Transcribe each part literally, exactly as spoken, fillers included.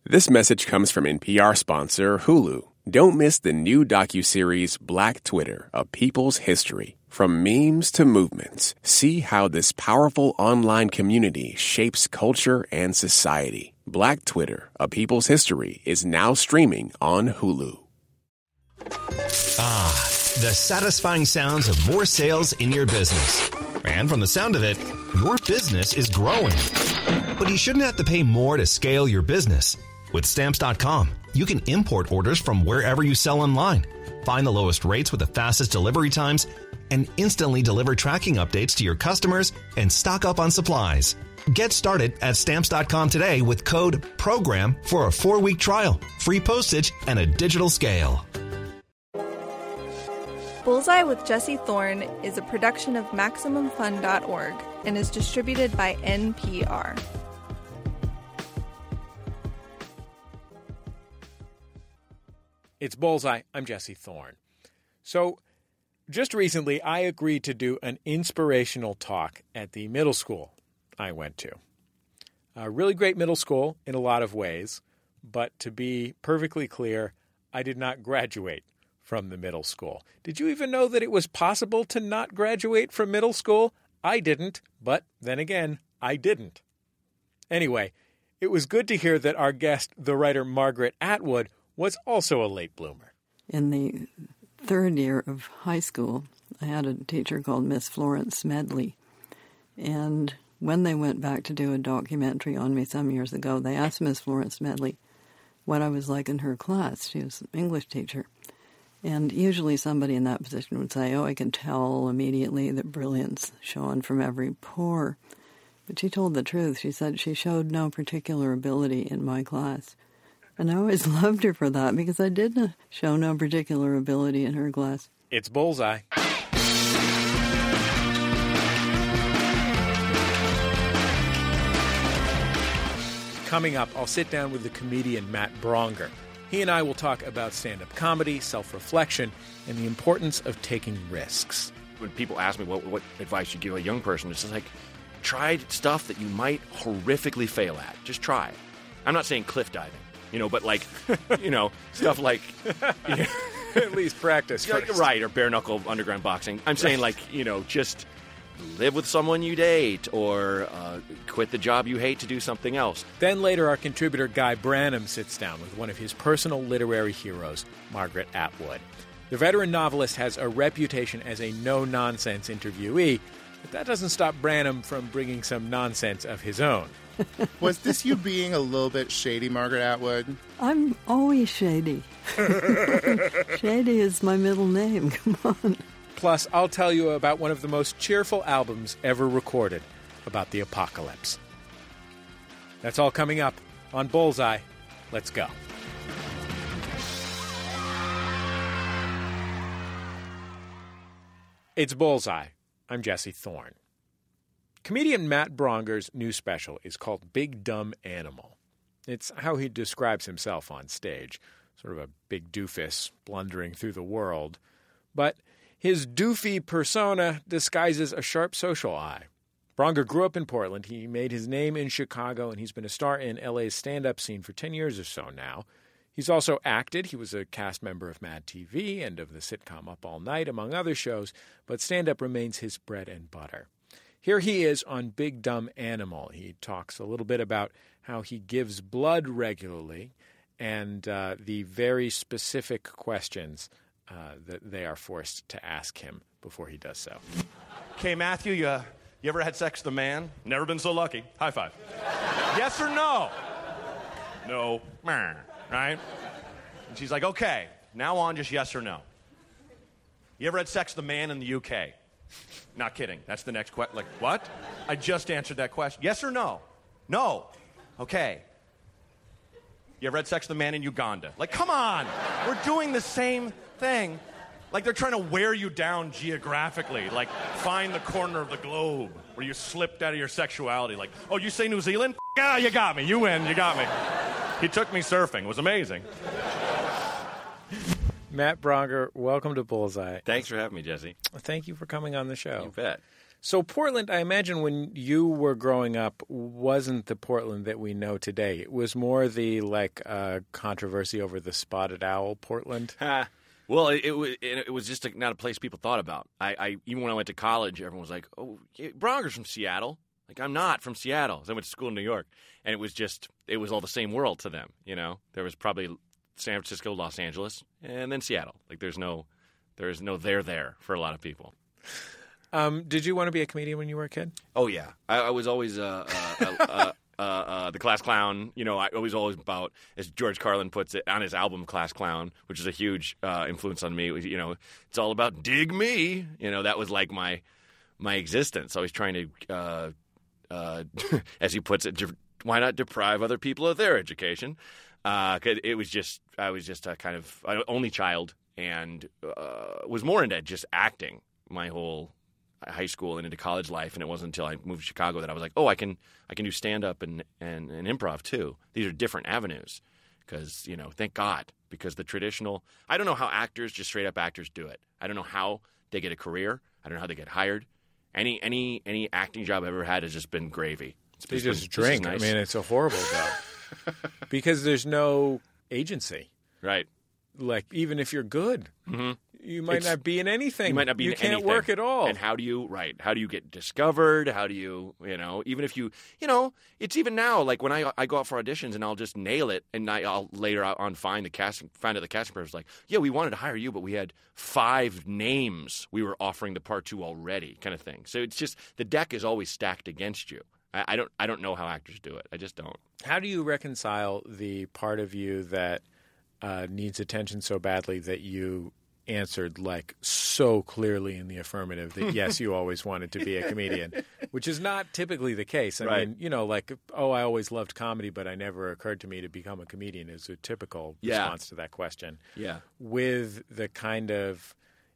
This message comes from N P R sponsor Hulu. Don't miss the new docuseries Black Twitter, A People's History. From memes to movements, see how this powerful online community shapes culture and society. Black Twitter, A People's History is now streaming on Hulu. Ah, the satisfying sounds of more sales in your business. And from the sound of it, your business is growing. But you shouldn't have to pay more to scale your business. With Stamps dot com, you can import orders from wherever you sell online, find the lowest rates with the fastest delivery times, and instantly deliver tracking updates to your customers and stock up on supplies. Get started at Stamps dot com today with code PROGRAM for a four-week trial, free postage, and a digital scale. Bullseye with Jesse Thorne is a production of Maximum Fun dot org and is distributed by N P R. It's Bullseye. I'm Jesse Thorne. So, just recently, I agreed to do an inspirational talk at the middle school I went to. A really great middle school in a lot of ways, but to be perfectly clear, I did not graduate from the middle school. Did you even know that it was possible to not graduate from middle school? I didn't, but then again, I didn't. Anyway, it was good to hear that our guest, the writer Margaret Atwood, was also a late bloomer. In the third year of high school, I had a teacher called Miss Florence Medley. And when they went back to do a documentary on me some years ago, they asked Miss Florence Medley what I was like in her class. She was an English teacher. And usually somebody in that position would say, oh, I can tell immediately that brilliance shone from every pore. But she told the truth. She said she showed no particular ability in my class. And I always loved her for that because I did show no particular ability in her class. It's Bullseye. Coming up, I'll sit down with the comedian Matt Braunger. He and I will talk about stand-up comedy, self-reflection, and the importance of taking risks. When people ask me what, what advice you give a young person, it's just like, try stuff that you might horrifically fail at. Just try. I'm not saying cliff diving. You know, but like, you know, stuff like... You know, at least practice first. Right, or bare-knuckle underground boxing. I'm saying, like, you know, just live with someone you date or uh, quit the job you hate to do something else. Then later, our contributor Guy Branum sits down with one of his personal literary heroes, Margaret Atwood. The veteran novelist has a reputation as a no-nonsense interviewee, but that doesn't stop Branum from bringing some nonsense of his own. Was this you being a little bit shady, Margaret Atwood? I'm always shady. Shady is my middle name. Come on. Plus, I'll tell you about one of the most cheerful albums ever recorded about the apocalypse. That's all coming up on Bullseye. Let's go. It's Bullseye. I'm Jesse Thorne. Comedian Matt Braunger's new special is called Big Dumb Animal. It's how he describes himself on stage, sort of a big doofus blundering through the world. But his doofy persona disguises a sharp social eye. Braunger grew up in Portland. He made his name in Chicago, and he's been a star in L A's stand-up scene for ten years or so now. He's also acted. He was a cast member of Mad T V and of the sitcom Up All Night, among other shows, but stand-up remains his bread and butter. Here he is on Big Dumb Animal. He talks a little bit about how he gives blood regularly and uh, the very specific questions uh, that they are forced to ask him before he does so. Okay, Matthew, you, uh, you ever had sex with a man? Never been so lucky. High five. Yes or no? No. Right? And she's like, okay, now on, just yes or no. You ever had sex with a man in the U K? Not kidding. That's the next question. Like, what? I just answered that question. Yes or no? No. Okay. You ever had sex with a man in Uganda? Like, come on. We're doing the same thing. Like, they're trying to wear you down geographically. Like, find the corner of the globe where you slipped out of your sexuality. Like, oh, you say New Zealand? Yeah, you got me. You win. You got me. He took me surfing. It was amazing. Matt Braunger, welcome to Bullseye. Thanks for having me, Jesse. Thank you for coming on the show. You bet. So Portland, I imagine when you were growing up, wasn't the Portland that we know today. It was more the like uh, controversy over the spotted owl Portland. Well, it, it was it, it was just a, not a place people thought about. I, I even when I went to college, everyone was like, "Oh, yeah, Bronger's from Seattle." Like, I'm not from Seattle. So I went to school in New York, and it was just it was all the same world to them. You know, there was probably San Francisco, Los Angeles, and then Seattle. Like, there's no there is no there there for a lot of people. Um, did you want to be a comedian when you were a kid? Oh yeah, I, I was always uh, uh, uh, uh, uh, uh, the class clown. You know, I was always about, as George Carlin puts it on his album "Class Clown," which is a huge uh, influence on me. You know, it's all about dig me. You know, that was like my my existence. Always trying to, uh, uh, as he puts it, de- why not deprive other people of their education? Uh, 'cause it was just I was just a kind of uh, only child and uh, was more into just acting my whole high school and into college life, and it wasn't until I moved to Chicago that I was like, oh, I can I can do stand-up and, and, and improv too. These are different avenues because, you know, thank God, because the traditional – I don't know how actors, just straight-up actors do it. I don't know how they get a career. I don't know how they get hired. Any any any acting job I've ever had has just been gravy. It's They just just been- drink. this is I nice. mean, it's a horrible job because there's no agency. Right. Like, even if you're good, Mm-hmm. you might It's- not be in anything. You might not be You in can't anything. work at all. And how do you, right, how do you get discovered? How do you, you know, even if you, you know, it's even now, like when I I go out for auditions and I'll just nail it and I, I'll later on find the casting, find out the casting person's like, yeah, we wanted to hire you, but we had five names we were offering the part to already, kind of thing. So it's just, the deck is always stacked against you. I, I don't I don't know how actors do it. I just don't. How do you reconcile the part of you that uh, needs attention so badly that you answered like so clearly in the affirmative that yes, you always wanted to be a comedian, which is not typically the case. I Right. mean, you know, like, oh, I always loved comedy, but I never occurred to me to become a comedian is a typical Yeah. response to that question. Yeah. With the kind of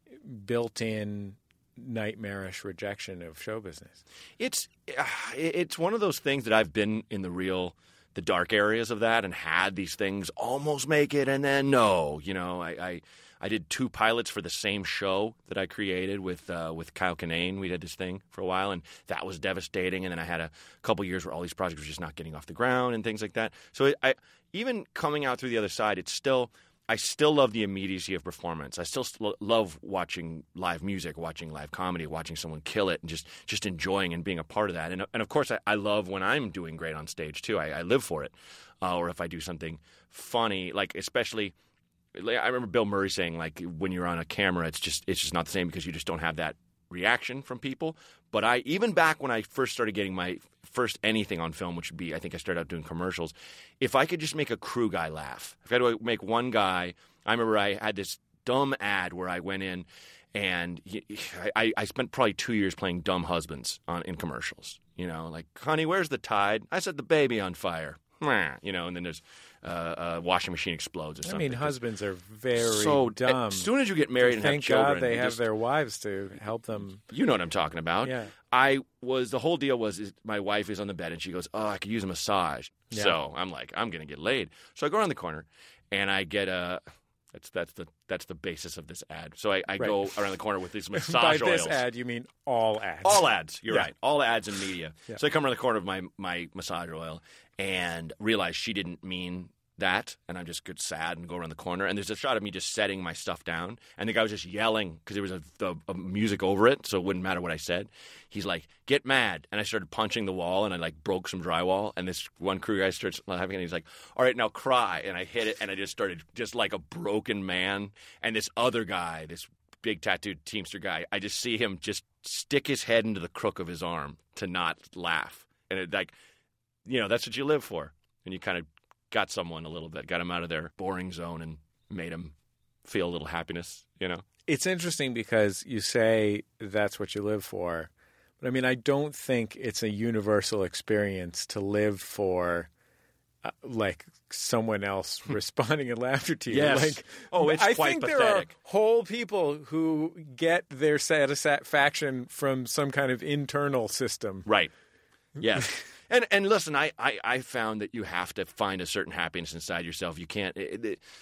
built-in nightmarish rejection of show business. It's uh, it's one of those things that I've been in the real the dark areas of that and had these things almost make it and then no, you know, I I, I did two pilots for the same show that I created with uh, with Kyle Kinane. We did this thing for a while and that was devastating. And then I had a couple years where all these projects were just not getting off the ground and things like that. So it, I even coming out through the other side, it's still. I still love the immediacy of performance. I still st- love watching live music, watching live comedy, watching someone kill it, and just, just enjoying and being a part of that. And, and of course, I, I love when I'm doing great on stage, too. I, I live for it. Uh, or if I do something funny, like especially like, I remember Bill Murray saying, like, when you're on a camera, it's just it's just not the same because you just don't have that reaction from people. But I even back when I first started getting my first anything on film, which would be I think I started out doing commercials, if I could just make a crew guy laugh, if I had to make one guy, I remember I had this dumb ad where I went in and I, I spent probably two years playing dumb husbands on in commercials. You know, like, honey, where's the tide? I set the baby on fire. You know, and then there's uh, a washing machine explodes or I something. mean, husbands are very so dumb. As soon as you get married and Thank have children, God they you have just- their wives to help them. You know what I'm talking about. Yeah. I was, the whole deal was is my wife is on the bed and she goes, oh, I could use a massage. Yeah. So I'm like, I'm going to get laid. So I go around the corner and I get a, that's that's the that's the basis of this ad. So I, I Right. go around the corner with these By massage this oils. ad, you mean all ads. All ads. You're Yeah. right. All ads in media. Yeah. So I come around the corner of my, my massage oil and realize she didn't mean that. And I'm just good sad and go around the corner. And there's a shot of me just setting my stuff down. And the guy was just yelling because there was a, the, a music over it. So it wouldn't matter what I said. He's like, get mad. And I started punching the wall and I like broke some drywall. And this one crew guy starts laughing and he's like, all right, now cry. And I hit it and I just started just like a broken man. And this other guy, this big tattooed Teamster guy, I just see him just stick his head into the crook of his arm to not laugh. And it like, you know, that's what you live for. And you kind of got someone a little bit, got him out of their boring zone and made him feel a little happiness, you know? It's interesting because you say that's what you live for. But I mean, I don't think it's a universal experience to live for uh, like someone else responding in laughter to you. Yes. Like, Oh, it's I quite think pathetic. there are whole people who get their satisfaction from some kind of internal system. Right. Yes. and and listen, I, I, I found that you have to find a certain happiness inside yourself. You can't it, it,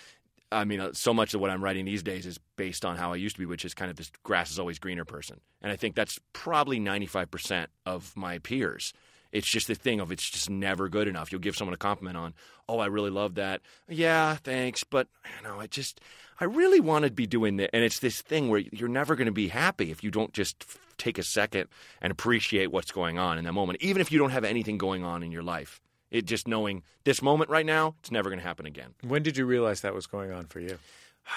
I mean, uh, so much of what I'm writing these days is based on how I used to be, which is kind of this grass is always greener person. And I think that's probably ninety-five percent of my peers. It's just the thing of it's just never good enough. You'll give someone a compliment on, oh, I really love that. Yeah, thanks. But, you know, I just, I really want to be doing that. And it's this thing where you're never going to be happy if you don't just f- take a second and appreciate what's going on in that moment, even if you don't have anything going on in your life. It just knowing this moment right now, it's never going to happen again. When did you realize that was going on for you?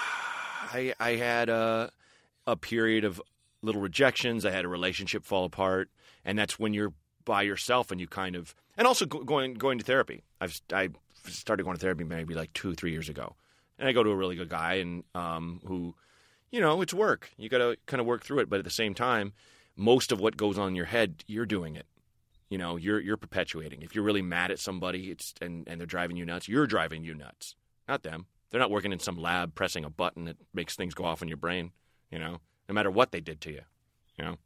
I, I had a, a period of little rejections. I had a relationship fall apart. And that's when you're by yourself and you kind of – and also go, going going to therapy. I've I started going to therapy maybe like two, three years ago. And I go to a really good guy and um, who, you know, it's work. You got to kind of work through it. But at the same time, most of what goes on in your head, you're doing it. You know, you're you're perpetuating. If you're really mad at somebody it's and, and they're driving you nuts, you're driving you nuts, not them. They're not working in some lab pressing a button that makes things go off in your brain, you know, no matter what they did to you, you know.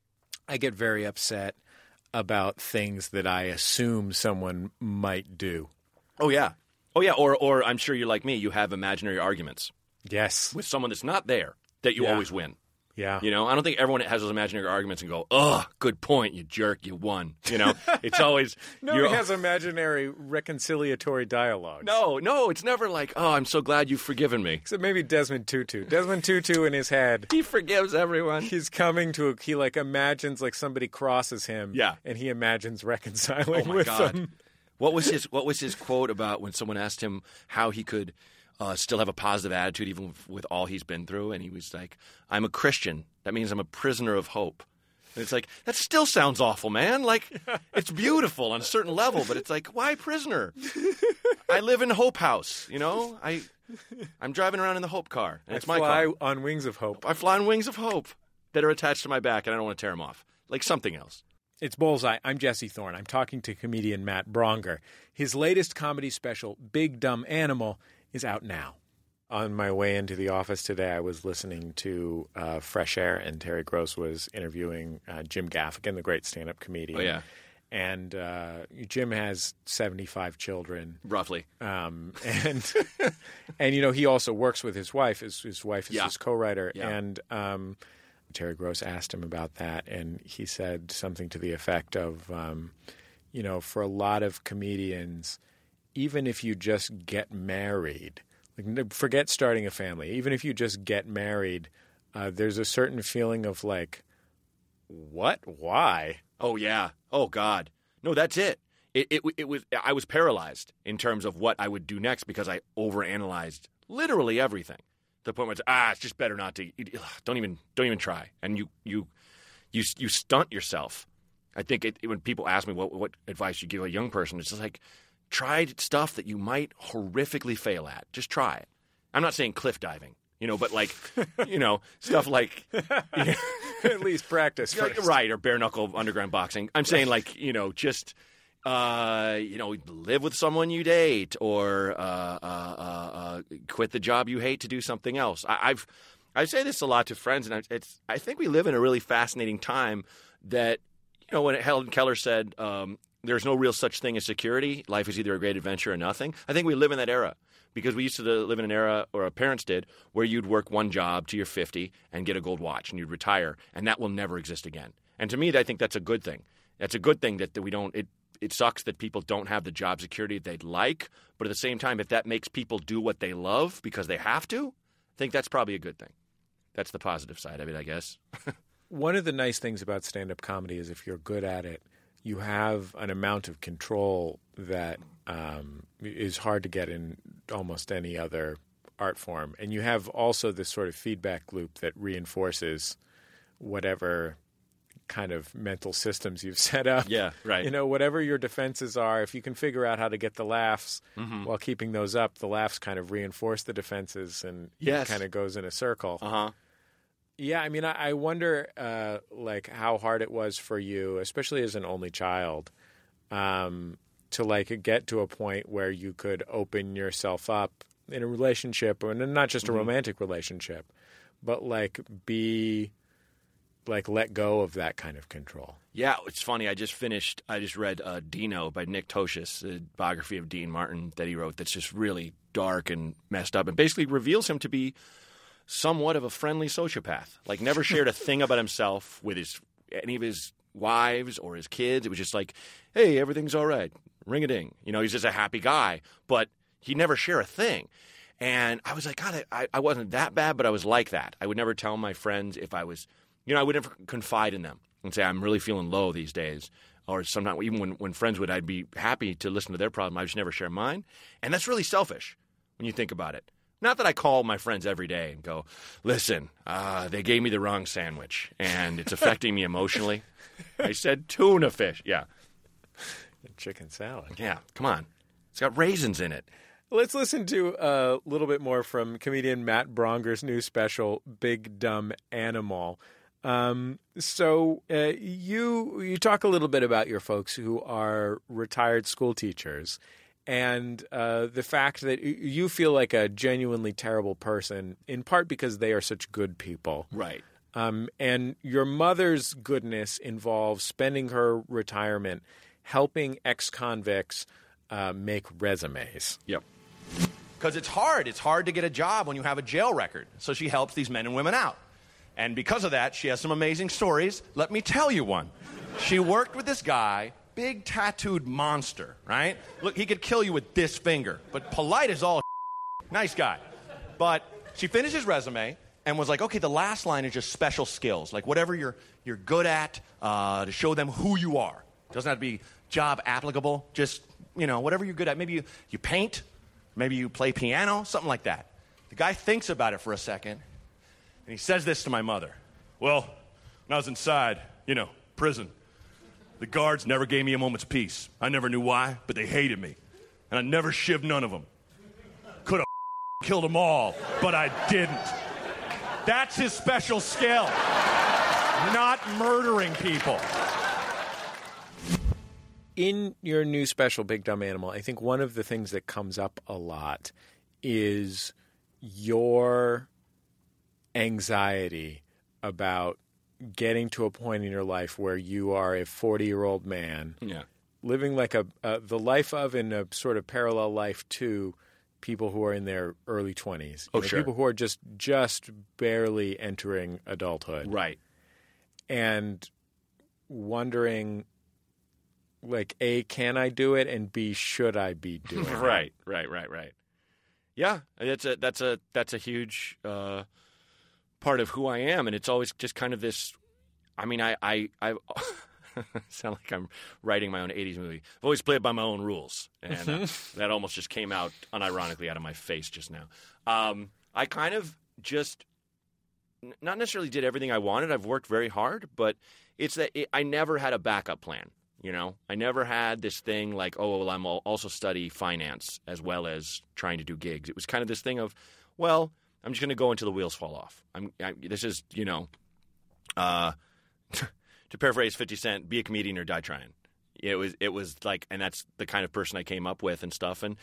I get very upset about things that I assume someone might do. Oh, yeah. Oh, yeah. Or, or I'm sure you're like me. You have imaginary arguments. Yes. With someone that's not there that you Yeah. always win. Yeah. You know, I don't think everyone has those imaginary arguments and go, ugh, good point, you jerk, you won. You know, it's always. Nobody has imaginary reconciliatory dialogue. No, no, it's never like, oh, I'm so glad you've forgiven me. Except maybe Desmond Tutu. Desmond Tutu in his head. He forgives everyone. He's coming to, a, he like imagines like somebody crosses him. Yeah. And he imagines reconciling Oh, my with God. them. What was his What was his quote about when someone asked him how he could uh, still have a positive attitude even with, with all he's been through? And he was like, I'm a Christian. That means I'm a prisoner of hope. And it's like, that still sounds awful, man. Like, it's beautiful on a certain level, but it's like, why prisoner? I live in Hope House, you know? I, I'm driving around in the Hope car. And I it's my fly car. on wings of hope. I fly on wings of hope that are attached to my back, and I don't want to tear them off. Like something else. It's Bullseye. I'm Jesse Thorne. I'm talking to comedian Matt Bronger. His latest comedy special, Big Dumb Animal, is out now. On my way into the office today, I was listening to uh, Fresh Air, and Terry Gross was interviewing uh, Jim Gaffigan, the great stand-up comedian. Oh, yeah. And uh, Jim has seventy-five children. Roughly. Um, and, and, you know, he also works with his wife. His, his wife is Yeah. his co-writer. Yeah. And um, Terry Gross asked him about that, and he said something to the effect of, um, you know, for a lot of comedians, even if you just get married – like, forget starting a family. Even if you just get married, uh, there's a certain feeling of like, what? Why? Oh, yeah. Oh, God. No, that's it. It, it. it was. I was paralyzed in terms of what I would do next because I overanalyzed literally everything. To the point where it's, ah, it's just better not to. Don't even. Don't even try. And you, you, you, you stunt yourself. I think it, when people ask me what, what advice you give a young person, it's just like, try stuff that you might horrifically fail at. Just try it. I'm not saying cliff diving, you know, but like, you know, stuff like at least practice first. Right, or bare knuckle underground boxing. I'm saying like, you know, just uh, you know, live with someone you date, or uh, uh, uh, uh, quit the job you hate to do something else. I, I've I say this a lot to friends, and I, it's I think we live in a really fascinating time that, you know, when Helen Keller said, um, there's no real such thing as security. Life is either a great adventure or nothing. I think we live in that era because we used to live in an era, or our parents did, where you'd work one job to your fifty and get a gold watch and you'd retire, and that will never exist again. And to me, I think that's a good thing. That's a good thing that, that we don't it, – it sucks that people don't have the job security they'd like, but at the same time, if that makes people do what they love because they have to, I think that's probably a good thing. That's the positive side of it, I guess. One of the nice things about stand-up comedy is if you're good at it, you have an amount of control that um, is hard to get in almost any other art form. And you have also this sort of feedback loop that reinforces whatever kind of mental systems you've set up. Yeah, right. You know, whatever your defenses are, if you can figure out how to get the laughs mm-hmm. while keeping those up, the laughs kind of reinforce the defenses, and yes. it kind of goes in a circle. Uh-huh. Yeah, I mean, I, I wonder, uh, like, how hard it was for you, especially as an only child, um, to, like, get to a point where you could open yourself up in a relationship, and not just a mm-hmm. romantic relationship, but, like, be, like let go of that kind of control. Yeah, it's funny. I just finished, I just read uh, Dino by Nick Tosches, a biography of Dean Martin that he wrote that's just really dark and messed up and basically reveals him to be somewhat of a friendly sociopath. Like never shared a thing about himself with his any of his wives or his kids. It was just like, hey, everything's all right. Ring-a-ding. You know, he's just a happy guy. But he never share a thing. And I was like, God, I, I wasn't that bad, but I was like that. I would never tell my friends if I was, you know, I would never confide in them and say, I'm really feeling low these days. Or sometimes, even when, when friends would, I'd be happy to listen to their problem. I just never share mine. And that's really selfish when you think about it. Not that I call my friends every day and go, listen, uh, they gave me the wrong sandwich, and it's affecting me emotionally. I said tuna fish. Yeah. Chicken salad. Yeah, come on. It's got raisins in it. Let's listen to a little bit more from comedian Matt Bronger's new special, Big Dumb Animal. Um, so uh, you you talk a little bit about your folks who are retired school teachers and uh, the fact that you feel like a genuinely terrible person, in part because they are such good people. Right. Um, and your mother's goodness involves spending her retirement helping ex-convicts uh, make resumes. Yep. Because it's hard. It's hard to get a job when you have a jail record. So she helps these men and women out. And because of that, she has some amazing stories. Let me tell you one. She worked with this guy, big tattooed monster, right? Look, he could kill you with this finger, but polite as all nice guy. But she finished his resume and was like, okay, the last line is just special skills, like whatever you're, you're good at uh, to show them who you are. Doesn't have to be job applicable, just, you know, whatever you're good at. Maybe you, you paint, maybe you play piano, something like that. The guy thinks about it for a second, and he says this to my mother. Well, when I was inside, you know, prison, the guards never gave me a moment's peace. I never knew why, but they hated me. And I never shivved none of them. Could have killed them all, but I didn't. That's his special skill. Not murdering people. In your new special, Big Dumb Animal, I think one of the things that comes up a lot is your anxiety about getting to a point in your life where you are a forty-year-old man yeah. living like a, a the life of and a sort of parallel life to people who are in their early twenties. Oh, know, sure. People who are just just barely entering adulthood. Right. And wondering, like, A, can I do it? And B, should I be doing it? Right, right, right, right. Yeah, that's a that's a that's a huge uh, part of who I am, and it's always just kind of this. I mean, I I, I sound like I'm writing my own eighties movie. I've always played by my own rules, and uh, that almost just came out unironically out of my face just now. Um, I kind of just not necessarily did everything I wanted. I've worked very hard, but it's that it, I never had a backup plan. You know, I never had this thing like, oh, well, I'm also study finance as well as trying to do gigs. It was kind of this thing of, well, I'm just going to go until the wheels fall off. I'm I, this is, you know, uh, to paraphrase fifty Cent, be a comedian or die trying. It was it was like, and that's the kind of person I came up with and stuff. And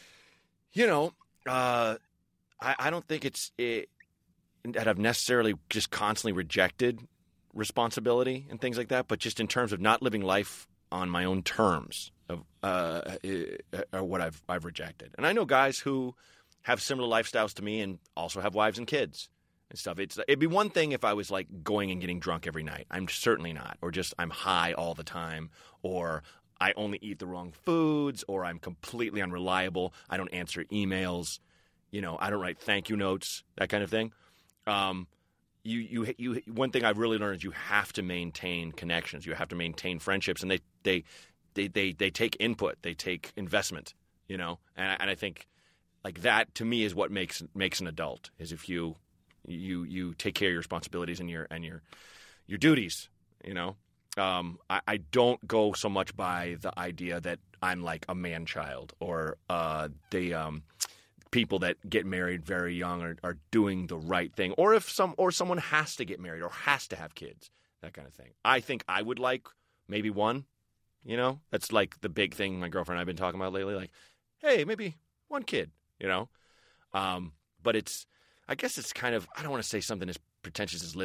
you know, uh, I, I don't think it's it, that I've necessarily just constantly rejected responsibility and things like that, but just in terms of not living life on my own terms of uh, are what I've I've rejected. And I know guys who have similar lifestyles to me and also have wives and kids and stuff. It's it'd be one thing if I was like going and getting drunk every night. I'm certainly not, or just I'm high all the time, or I only eat the wrong foods, or I'm completely unreliable. I don't answer emails. You know, I don't write thank you notes, that kind of thing. Um, You, you, you. One thing I've really learned is you have to maintain connections. You have to maintain friendships, and they, they, they, they, they take input. They take investment. You know, and I, and I think like that to me is what makes makes an adult. Is if you, you, you take care of your responsibilities and your and your, your duties. You know, um, I, I don't go so much by the idea that I'm like a man child or uh, the. Um, people that get married very young are, are doing the right thing, or if some or someone has to get married or has to have kids, that kind of thing. I think I would like maybe one, you know, that's like the big thing my girlfriend and I've been talking about lately. Like, hey, maybe one kid, you know, um, but it's I guess it's kind of I don't want to say something as pretentious as living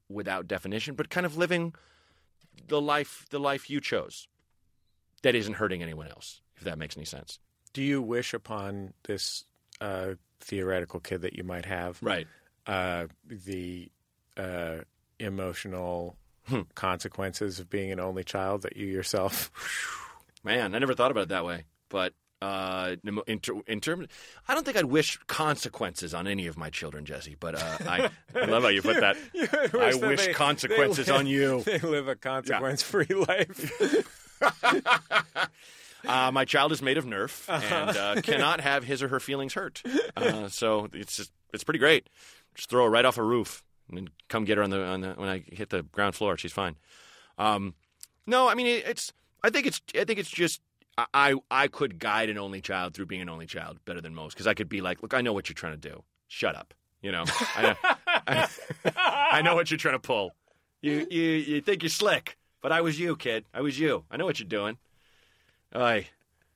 without definition, but kind of living the life the life you chose that isn't hurting anyone else, if that makes any sense. Do you wish upon this uh, theoretical kid that you might have, right? Uh, the uh, emotional hmm. consequences of being an only child that you yourself? Man, I never thought about it that way. But uh, in, ter- in terms, I don't think I'd wish consequences on any of my children, Jesse. But uh, I, I love how you put that. You I that wish they, consequences they live, on you. They live a consequence-free yeah. life. uh, my child is made of Nerf and uh, cannot have his or her feelings hurt. Uh, so it's just, it's pretty great. Just throw her right off a roof and then come get her on the on the when I hit the ground floor. She's fine. Um, no, I mean it, it's. I think it's. I think it's just. I I could guide an only child through being an only child better than most, because I could be like, look, I know what you're trying to do. Shut up. You know, I, I, I know what you're trying to pull. You you you think you're slick, but I was you, kid. I was you. I know what you're doing. I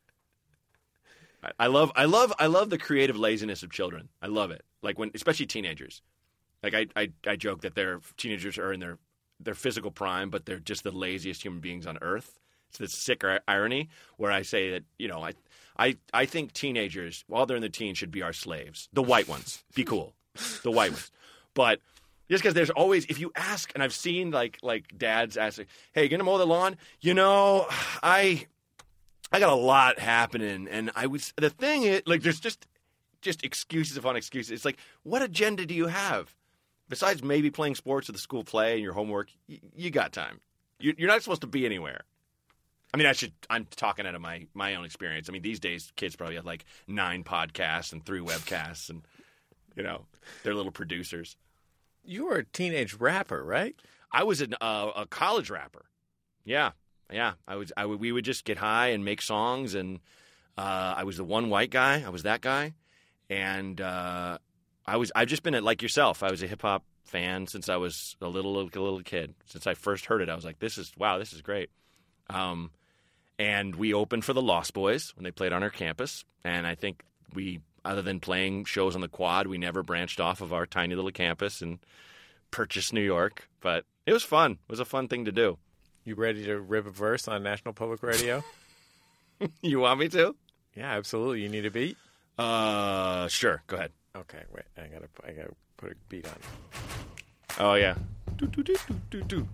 I love I love I love the creative laziness of children. I love it. Like when, especially teenagers. Like I I, I joke that their teenagers are in their their physical prime, but they're just the laziest human beings on earth. It's this sick irony where I say that, you know, I, I, I think teenagers, while they're in the teens, should be our slaves. The white ones. Be cool. The white ones. But just because there's always, if you ask, and I've seen like like dads asking, hey, you going to mow the lawn? You know, I I got a lot happening. And I was, the thing is, like, there's just, just excuses upon excuses. It's like, what agenda do you have? Besides maybe playing sports or the school play and your homework, you, you got time. You, you're not supposed to be anywhere. I mean, I should. I'm talking out of my, my own experience. I mean, these days, kids probably have like nine podcasts and three webcasts, and you know, they're little producers. You were a teenage rapper, right? I was an, uh, a college rapper. Yeah, yeah. I was. I would, we would just get high and make songs, and uh, I was the one white guy. I was that guy, and uh, I was. I've just been a, like yourself. I was a hip hop fan since I was a little, little little kid. Since I first heard it, I was like, "This is wow. This is great." Um, And we opened for the Lost Boys when they played on our campus. And I think we, other than playing shows on the Quad, we never branched off of our tiny little campus and purchased New York. But it was fun. It was a fun thing to do. You ready to rip a verse on National Public Radio? You want me to? Yeah, absolutely. You need a beat? Uh, sure. Go ahead. Okay, wait. I gotta, I gotta put a beat on. Oh yeah. Do do do do do do.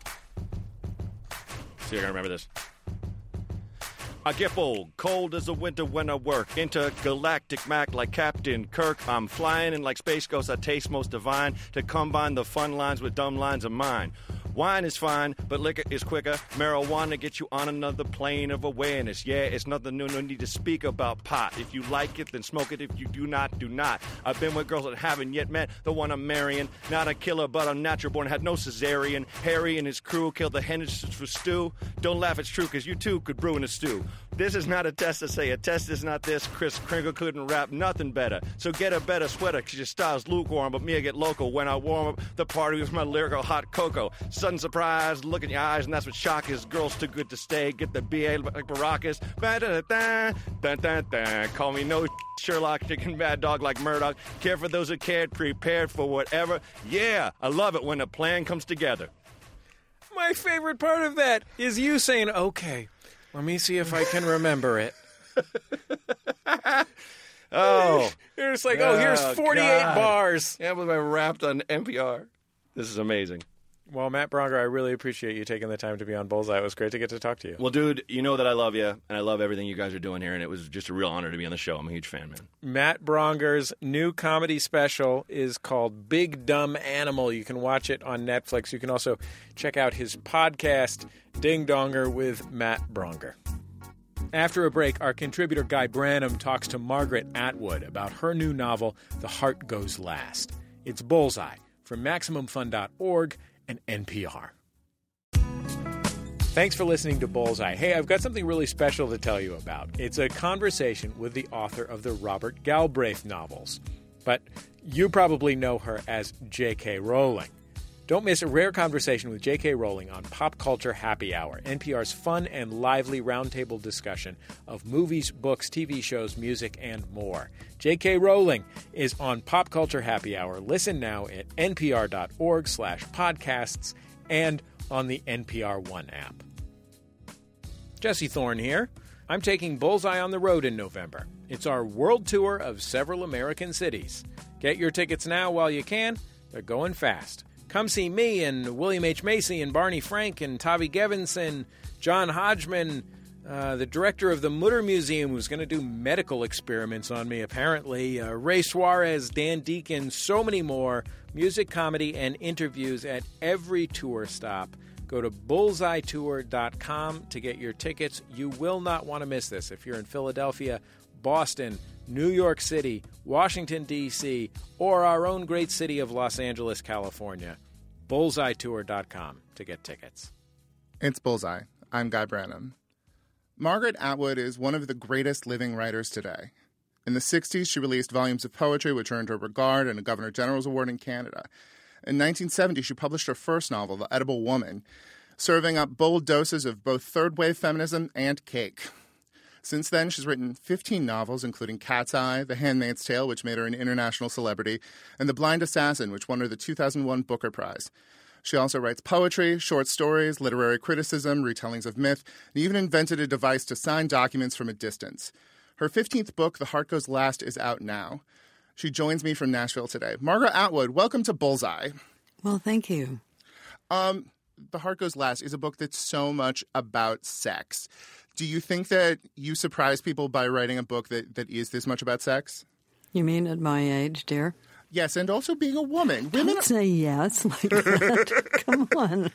See, I gotta remember this. I get old, cold as a winter when I work. Intergalactic Mac like Captain Kirk. I'm flying in like Space Ghost. I taste most divine to combine the fun lines with dumb lines of mine. Wine is fine, but liquor is quicker. Marijuana gets you on another plane of awareness. Yeah, it's nothing new, no need to speak about pot. If you like it, then smoke it. If you do not, do not. I've been with girls that haven't yet met the one I'm marrying. Not a killer, but I'm natural born. Had no cesarean. Harry and his crew killed the Hendersons for stew. Don't laugh, it's true, because you too could brew in a stew. This is not a test to say a test is not this. Chris Kringle couldn't rap nothing better. So get a better sweater, because your style's lukewarm, but me, I get local. When I warm up the party with my lyrical hot cocoa. Sudden surprise, look in your eyes, and that's what shock is. Girls too good to stay. Get the B A like Baracus. Call me no Sherlock, chicken bad dog like Murdoch. Care for those who cared, prepared for whatever. Yeah, I love it when a plan comes together. My favorite part of that is you saying, okay, let me see if I can remember it. Oh. You're just like, oh, here's forty-eight God. bars. Yeah, but I rapped on N P R. This is amazing. Well, Matt Bronger, I really appreciate you taking the time to be on Bullseye. It was great to get to talk to you. Well, dude, you know that I love you, and I love everything you guys are doing here, and it was just a real honor to be on the show. I'm a huge fan, man. Matt Bronger's new comedy special is called Big Dumb Animal. You can watch it on Netflix. You can also check out his podcast, Ding Donger with Matt Bronger. After a break, our contributor Guy Branum talks to Margaret Atwood about her new novel, The Heart Goes Last. It's Bullseye from Maximum Fun dot org and N P R. Thanks for listening to Bullseye. Hey, I've got something really special to tell you about. It's a conversation with the author of the Robert Galbraith novels. But you probably know her as J K. Rowling. Don't miss a rare conversation with J K. Rowling on Pop Culture Happy Hour, N P R's fun and lively roundtable discussion of movies, books, T V shows, music, and more. J K. Rowling is on Pop Culture Happy Hour. Listen now at npr.org slash podcasts and on the N P R One app. Jesse Thorne here. I'm taking Bullseye on the road in November. It's our world tour of several American cities. Get your tickets now while you can. They're going fast. Come see me and William H. Macy and Barney Frank and Tavi Gevinson, John Hodgman, uh, the director of the Mutter Museum who's going to do medical experiments on me, apparently, uh, Ray Suarez, Dan Deacon, so many more. Music, comedy, and interviews at every tour stop. Go to bullseye tour dot com to get your tickets. You will not want to miss this. If you're in Philadelphia, Boston, New York City, Washington, D C, or our own great city of Los Angeles, California, bullseye tour dot com to get tickets. It's Bullseye. I'm Guy Branum. Margaret Atwood is one of the greatest living writers today. In the sixties, she released volumes of poetry which earned her regard and a Governor General's Award in Canada. In nineteen seventy, she published her first novel, The Edible Woman, serving up bold doses of both third-wave feminism and cake. Since then, she's written fifteen novels, including Cat's Eye, The Handmaid's Tale, which made her an international celebrity, and The Blind Assassin, which won her the two thousand one Booker Prize. She also writes poetry, short stories, literary criticism, retellings of myth, and even invented a device to sign documents from a distance. Her fifteenth book, The Heart Goes Last, is out now. She joins me from Nashville today. Margaret Atwood, welcome to Bullseye. Well, thank you. Um, The Heart Goes Last is a book that's so much about sex. Do you think that you surprise people by writing a book that, that is this much about sex? You mean at my age, dear? Yes, and also being a woman. Women Don't say yes like that. Come on.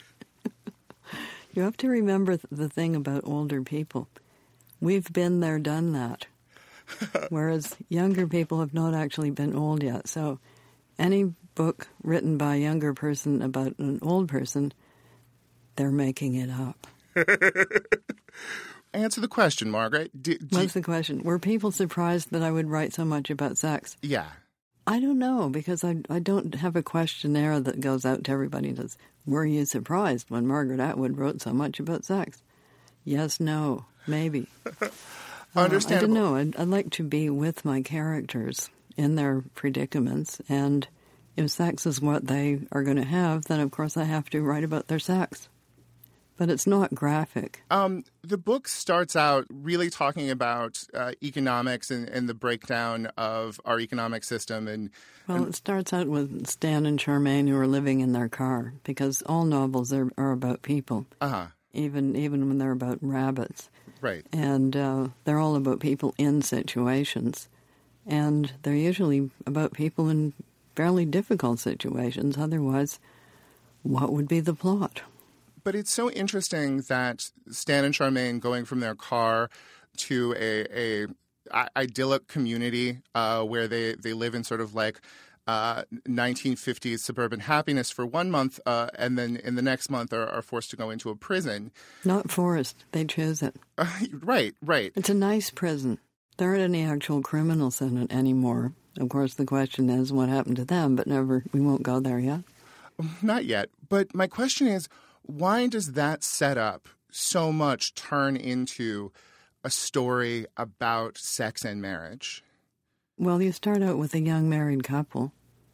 You have to remember the thing about older people. We've been there, done that. Whereas younger people have not actually been old yet. So any book written by a younger person about an old person, they're making it up. Answer the question, Margaret. Do, do What's the question? Were people surprised that I would write so much about sex? Yeah. I don't know, because I, I don't have a questionnaire that goes out to everybody and says, were you surprised when Margaret Atwood wrote so much about sex? Yes, no, maybe. Understandable. Uh, I don't know. I'd, I'd like to be with my characters in their predicaments, and if sex is what they are going to have, then of course I have to write about their sex. But it's not graphic. Um, the book starts out really talking about uh, economics and, and the breakdown of our economic system. And, well, and... it starts out with Stan and Charmaine who are living in their car, because all novels are, are about people, uh-huh. even even when they're about rabbits. Right. And uh, they're all about people in situations. And they're usually about people in fairly difficult situations. Otherwise, what would be the plot? But it's so interesting that Stan and Charmaine going from their car to a, a idyllic community uh, where they, they live in sort of like uh, nineteen fifties suburban happiness for one month, uh, and then in the next month are, are forced to go into a prison. Not forced. They choose it. Uh, right, right. It's a nice prison. There aren't any actual criminals in it anymore. Of course, the question is what happened to them, but never. We won't go there yet. Not yet. But my question is, why does that setup so much turn into a story about sex and marriage? Well, you start out with a young married couple,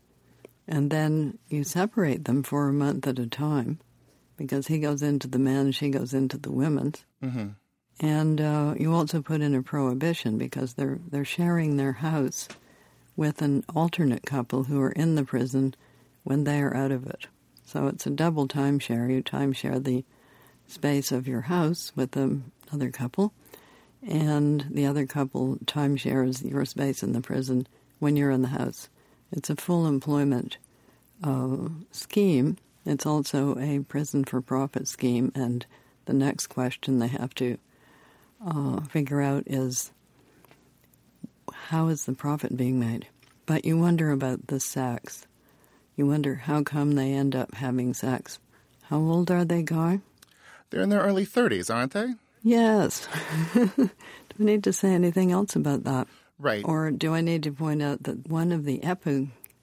and then you separate them for a month at a time, because he goes into the men, she goes into the women's. Mm-hmm. And uh, you also put in a prohibition, because they're they're sharing their house with an alternate couple who are in the prison when they are out of it. So it's a double timeshare. You timeshare the space of your house with the other couple, and the other couple timeshares your space in the prison when you're in the house. It's a full employment uh, scheme. It's also a prison-for-profit scheme, and the next question they have to uh, figure out is, how is the profit being made? But you wonder about the sex. You wonder how come they end up having sex. How old are they, Guy? They're in their early thirties, aren't they? Yes. Do we need to say anything else about that? Right. Or do I need to point out that one of the epi,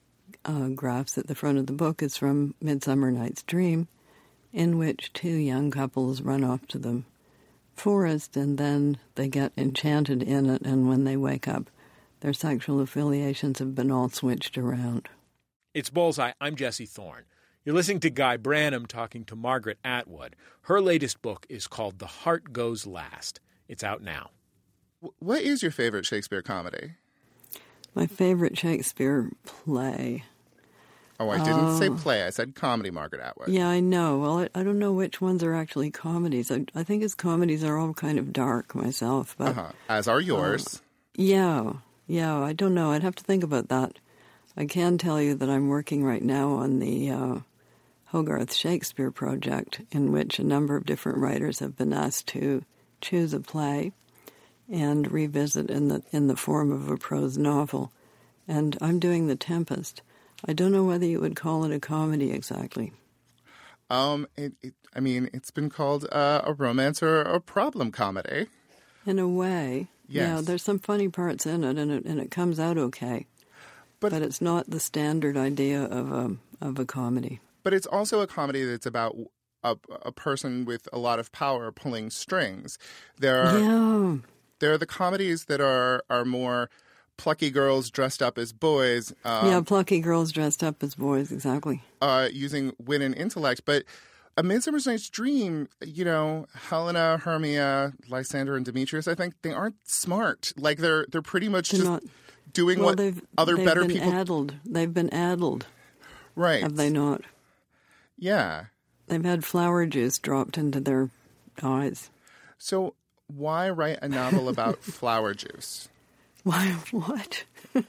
uh, graphs at the front of the book is from Midsummer Night's Dream, in which two young couples run off to the forest and then they get enchanted in it, and when they wake up, their sexual affiliations have been all switched around. It's Bullseye. I'm Jesse Thorne. You're listening to Guy Branum talking to Margaret Atwood. Her latest book is called The Heart Goes Last. It's out now. What is your favorite Shakespeare comedy? My favorite Shakespeare play. Oh, I didn't uh, say play. I said comedy, Margaret Atwood. Yeah, I know. Well, I, I don't know which ones are actually comedies. I, I think his comedies are all kind of dark myself. But, uh-huh. As are yours. Uh, yeah, yeah. I don't know. I'd have to think about that. I can tell you that I'm working right now on the uh, Hogarth Shakespeare project, in which a number of different writers have been asked to choose a play and revisit in the in the form of a prose novel. And I'm doing The Tempest. I don't know whether you would call it a comedy exactly. Um, it, it, I mean, it's been called uh, a romance or a problem comedy. In a way. Yes. Yeah, there's some funny parts in it, and it, and it comes out okay. But, but it's not the standard idea of a, of a comedy. But it's also a comedy that's about a, a person with a lot of power pulling strings. There are, yeah. There are the comedies that are, are more plucky girls dressed up as boys. Um, yeah, plucky girls dressed up as boys, exactly. Uh, using wit and intellect. But A Midsummer Night's Dream, you know, Helena, Hermia, Lysander, and Demetrius, I think they aren't smart. Like, they're they're pretty much they're just not, doing well, what they've, other they've better been people... Addled. They've been addled. Right. Have they not? Yeah. They've had flower juice dropped into their eyes. So why write a novel about flower juice? Why, what?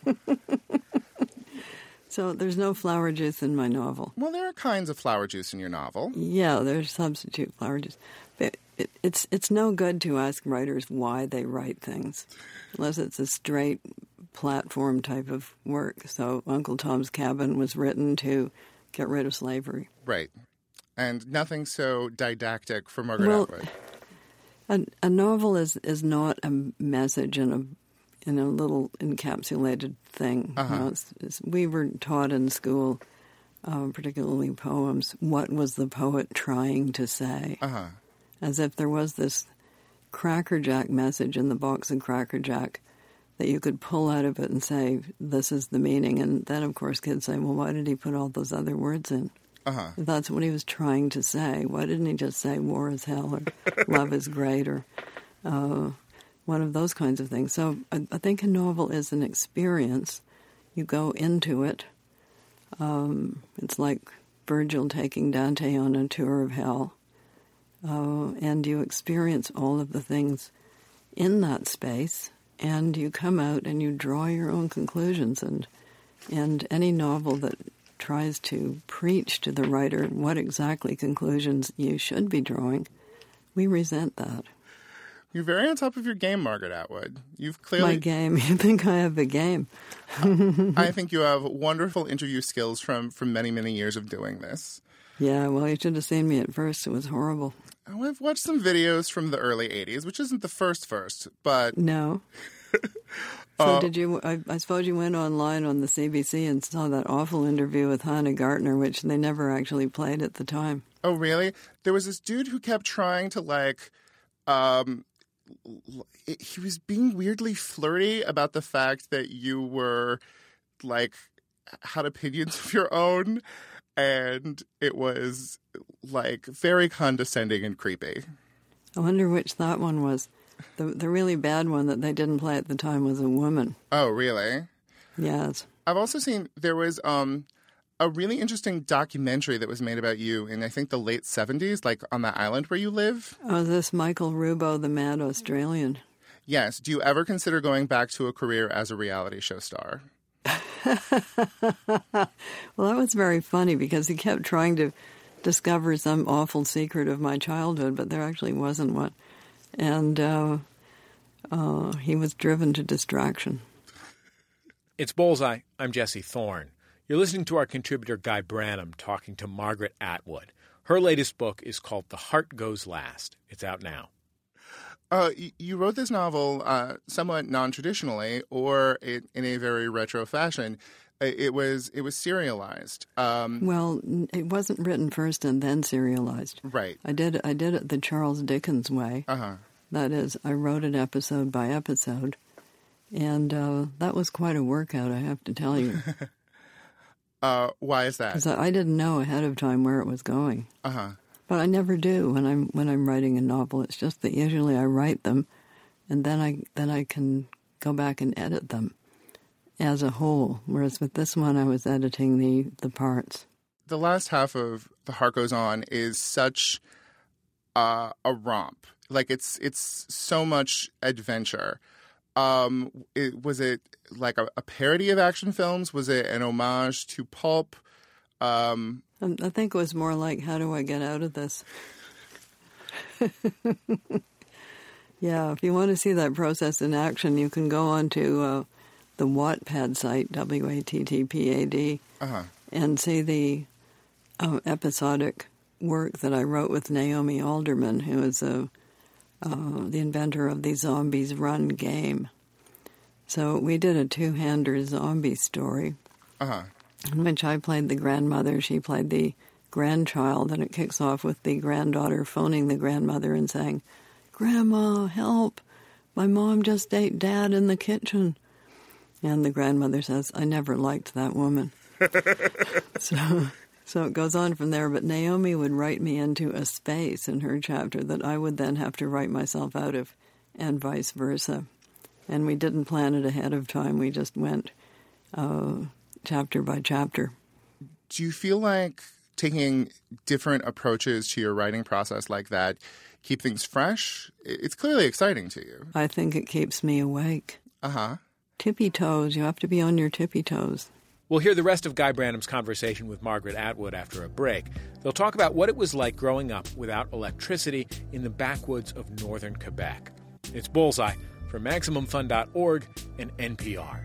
So there's no flower juice in my novel. Well, there are kinds of flower juice in your novel. Yeah, there's substitute flower juice. But it, it's it's no good to ask writers why they write things, unless it's a straight platform type of work. So Uncle Tom's Cabin was written to get rid of slavery. Right. And nothing so didactic for Margaret well, Atwood. A, a novel is, is not a message in a in a little encapsulated thing. Uh-huh. You know, it's, it's, we were taught in school, uh, particularly poems, what was the poet trying to say? Uh-huh. As if there was this Cracker Jack message in the box of Cracker Jack that you could pull out of it and say, this is the meaning. And then, of course, kids say, well, why did he put all those other words in? Uh-huh. If that's what he was trying to say, why didn't he just say war is hell or love is great or uh, one of those kinds of things? So I, I think a novel is an experience. You go into it. Um, it's like Virgil taking Dante on a tour of hell. Uh, and you experience all of the things in that space, and you come out and you draw your own conclusions. And and any novel that tries to preach to the writer what exactly conclusions you should be drawing, we resent that. You're very on top of your game, Margaret Atwood. You've clearly... My game? You think I have a game? I think you have wonderful interview skills from, from many, many years of doing this. Yeah, well, you should have seen me at first. It was horrible. Oh, I've watched some videos from the early eighties, which isn't the first first, but... No. So uh, did you, I, I suppose you went online on the C B C and saw that awful interview with Hannah Gartner, which they never actually played at the time. Oh, really? There was this dude who kept trying to, like... Um, he was being weirdly flirty about the fact that you were, like, had opinions of your own, and it was, like, very condescending and creepy. I wonder which that one was. The the really bad one that they didn't play at the time was a woman. Oh, really? Yes. I've also seen there was um, a really interesting documentary that was made about you in, I think, the late seventies, like on the island where you live. Oh, this Michael Rubo, the mad Australian. Yes. Do you ever consider going back to a career as a reality show star? Well, that was very funny because he kept trying to discover some awful secret of my childhood, but there actually wasn't one. And uh, uh, he was driven to distraction. It's Bullseye. I'm Jesse Thorne. You're listening to our contributor Guy Branum talking to Margaret Atwood. Her latest book is called The Heart Goes Last. It's out now. Uh, y- you wrote this novel uh, somewhat non-traditionally, or it, in a very retro fashion. It was it was serialized. Um, Well, n- it wasn't written first and then serialized. right. I did I did it the Charles Dickens way. Uh-huh. That is, I wrote it episode by episode, and uh, that was quite a workout, I have to tell you. Uh, why is that? Because I I didn't know ahead of time where it was going. Uh-huh. But I never do when I'm when I'm writing a novel. It's just that usually I write them, and then I then I can go back and edit them as a whole. Whereas with this one, I was editing the, the parts. The last half of The Heart Goes On is such uh, a romp. Like it's it's so much adventure. Um, it, was it like a, a parody of action films? Was it an homage to pulp? Um, Um, I think it was more like, how do I get out of this? Yeah, if you want to see that process in action, you can go on to uh, the Wattpad site, W A T T P A D, uh-huh. and see the uh, episodic work that I wrote with Naomi Alderman, who is a, uh, the inventor of the Zombies Run game. So we did a two-hander zombie story. Uh-huh. In which I played the grandmother, she played the grandchild, and it kicks off with the granddaughter phoning the grandmother and saying, "Grandma, help! My mom just ate Dad in the kitchen." And the grandmother says, "I never liked that woman." so, so it goes on from there, but Naomi would write me into a space in her chapter that I would then have to write myself out of, and vice versa. And we didn't plan it ahead of time, we just went... Uh, chapter by chapter. Do you feel like taking different approaches to your writing process like that keep things fresh? It's clearly exciting to you. I think it keeps me awake. Uh-huh. Tippy toes. You have to be on your tippy toes. We'll hear the rest of Guy Branum's conversation with Margaret Atwood after a break. They'll talk about what it was like growing up without electricity in the backwoods of northern Quebec. It's Bullseye from Maximum Fun dot org and N P R.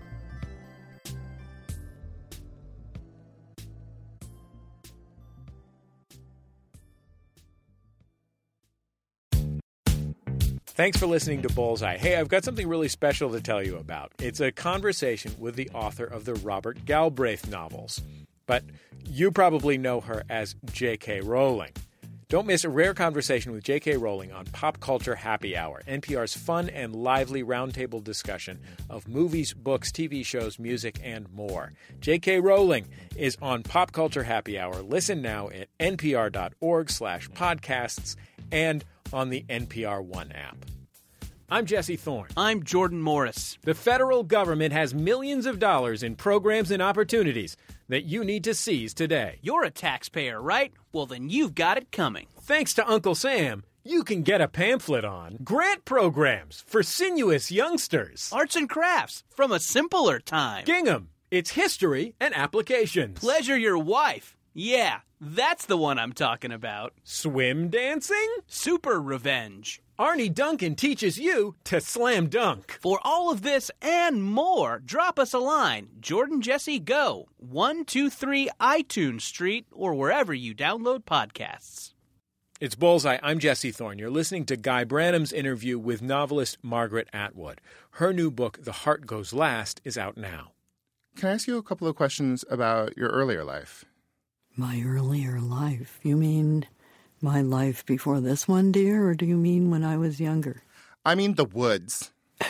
Thanks for listening to Bullseye. Hey, I've got something really special to tell you about. It's a conversation with the author of the Robert Galbraith novels. But you probably know her as J K. Rowling. Don't miss a rare conversation with J K. Rowling on Pop Culture Happy Hour, N P R's fun and lively roundtable discussion of movies, books, T V shows, music, and more. J K. Rowling is on Pop Culture Happy Hour. Listen now at npr.org slash podcasts and on the N P R One app. I'm Jesse Thorne. I'm Jordan Morris. The federal government has millions of dollars in programs and opportunities that you need to seize today. You're a taxpayer, right? Well, then you've got it coming. Thanks to Uncle Sam, you can get a pamphlet on grant programs for sinuous youngsters. Arts and crafts from a simpler time. Gingham, it's history and applications. Pleasure your wife. Yeah, that's the one I'm talking about. Swim dancing? Super revenge. Arnie Duncan teaches you to slam dunk. For all of this and more, drop us a line. Jordan Jesse Go, one two three iTunes Street, or wherever you download podcasts. It's Bullseye. I'm Jesse Thorne. You're listening to Guy Branum's interview with novelist Margaret Atwood. Her new book, The Heart Goes Last, is out now. Can I ask you a couple of questions about your earlier life? My earlier life? You mean my life before this one, dear, or do you mean when I was younger? I mean the woods.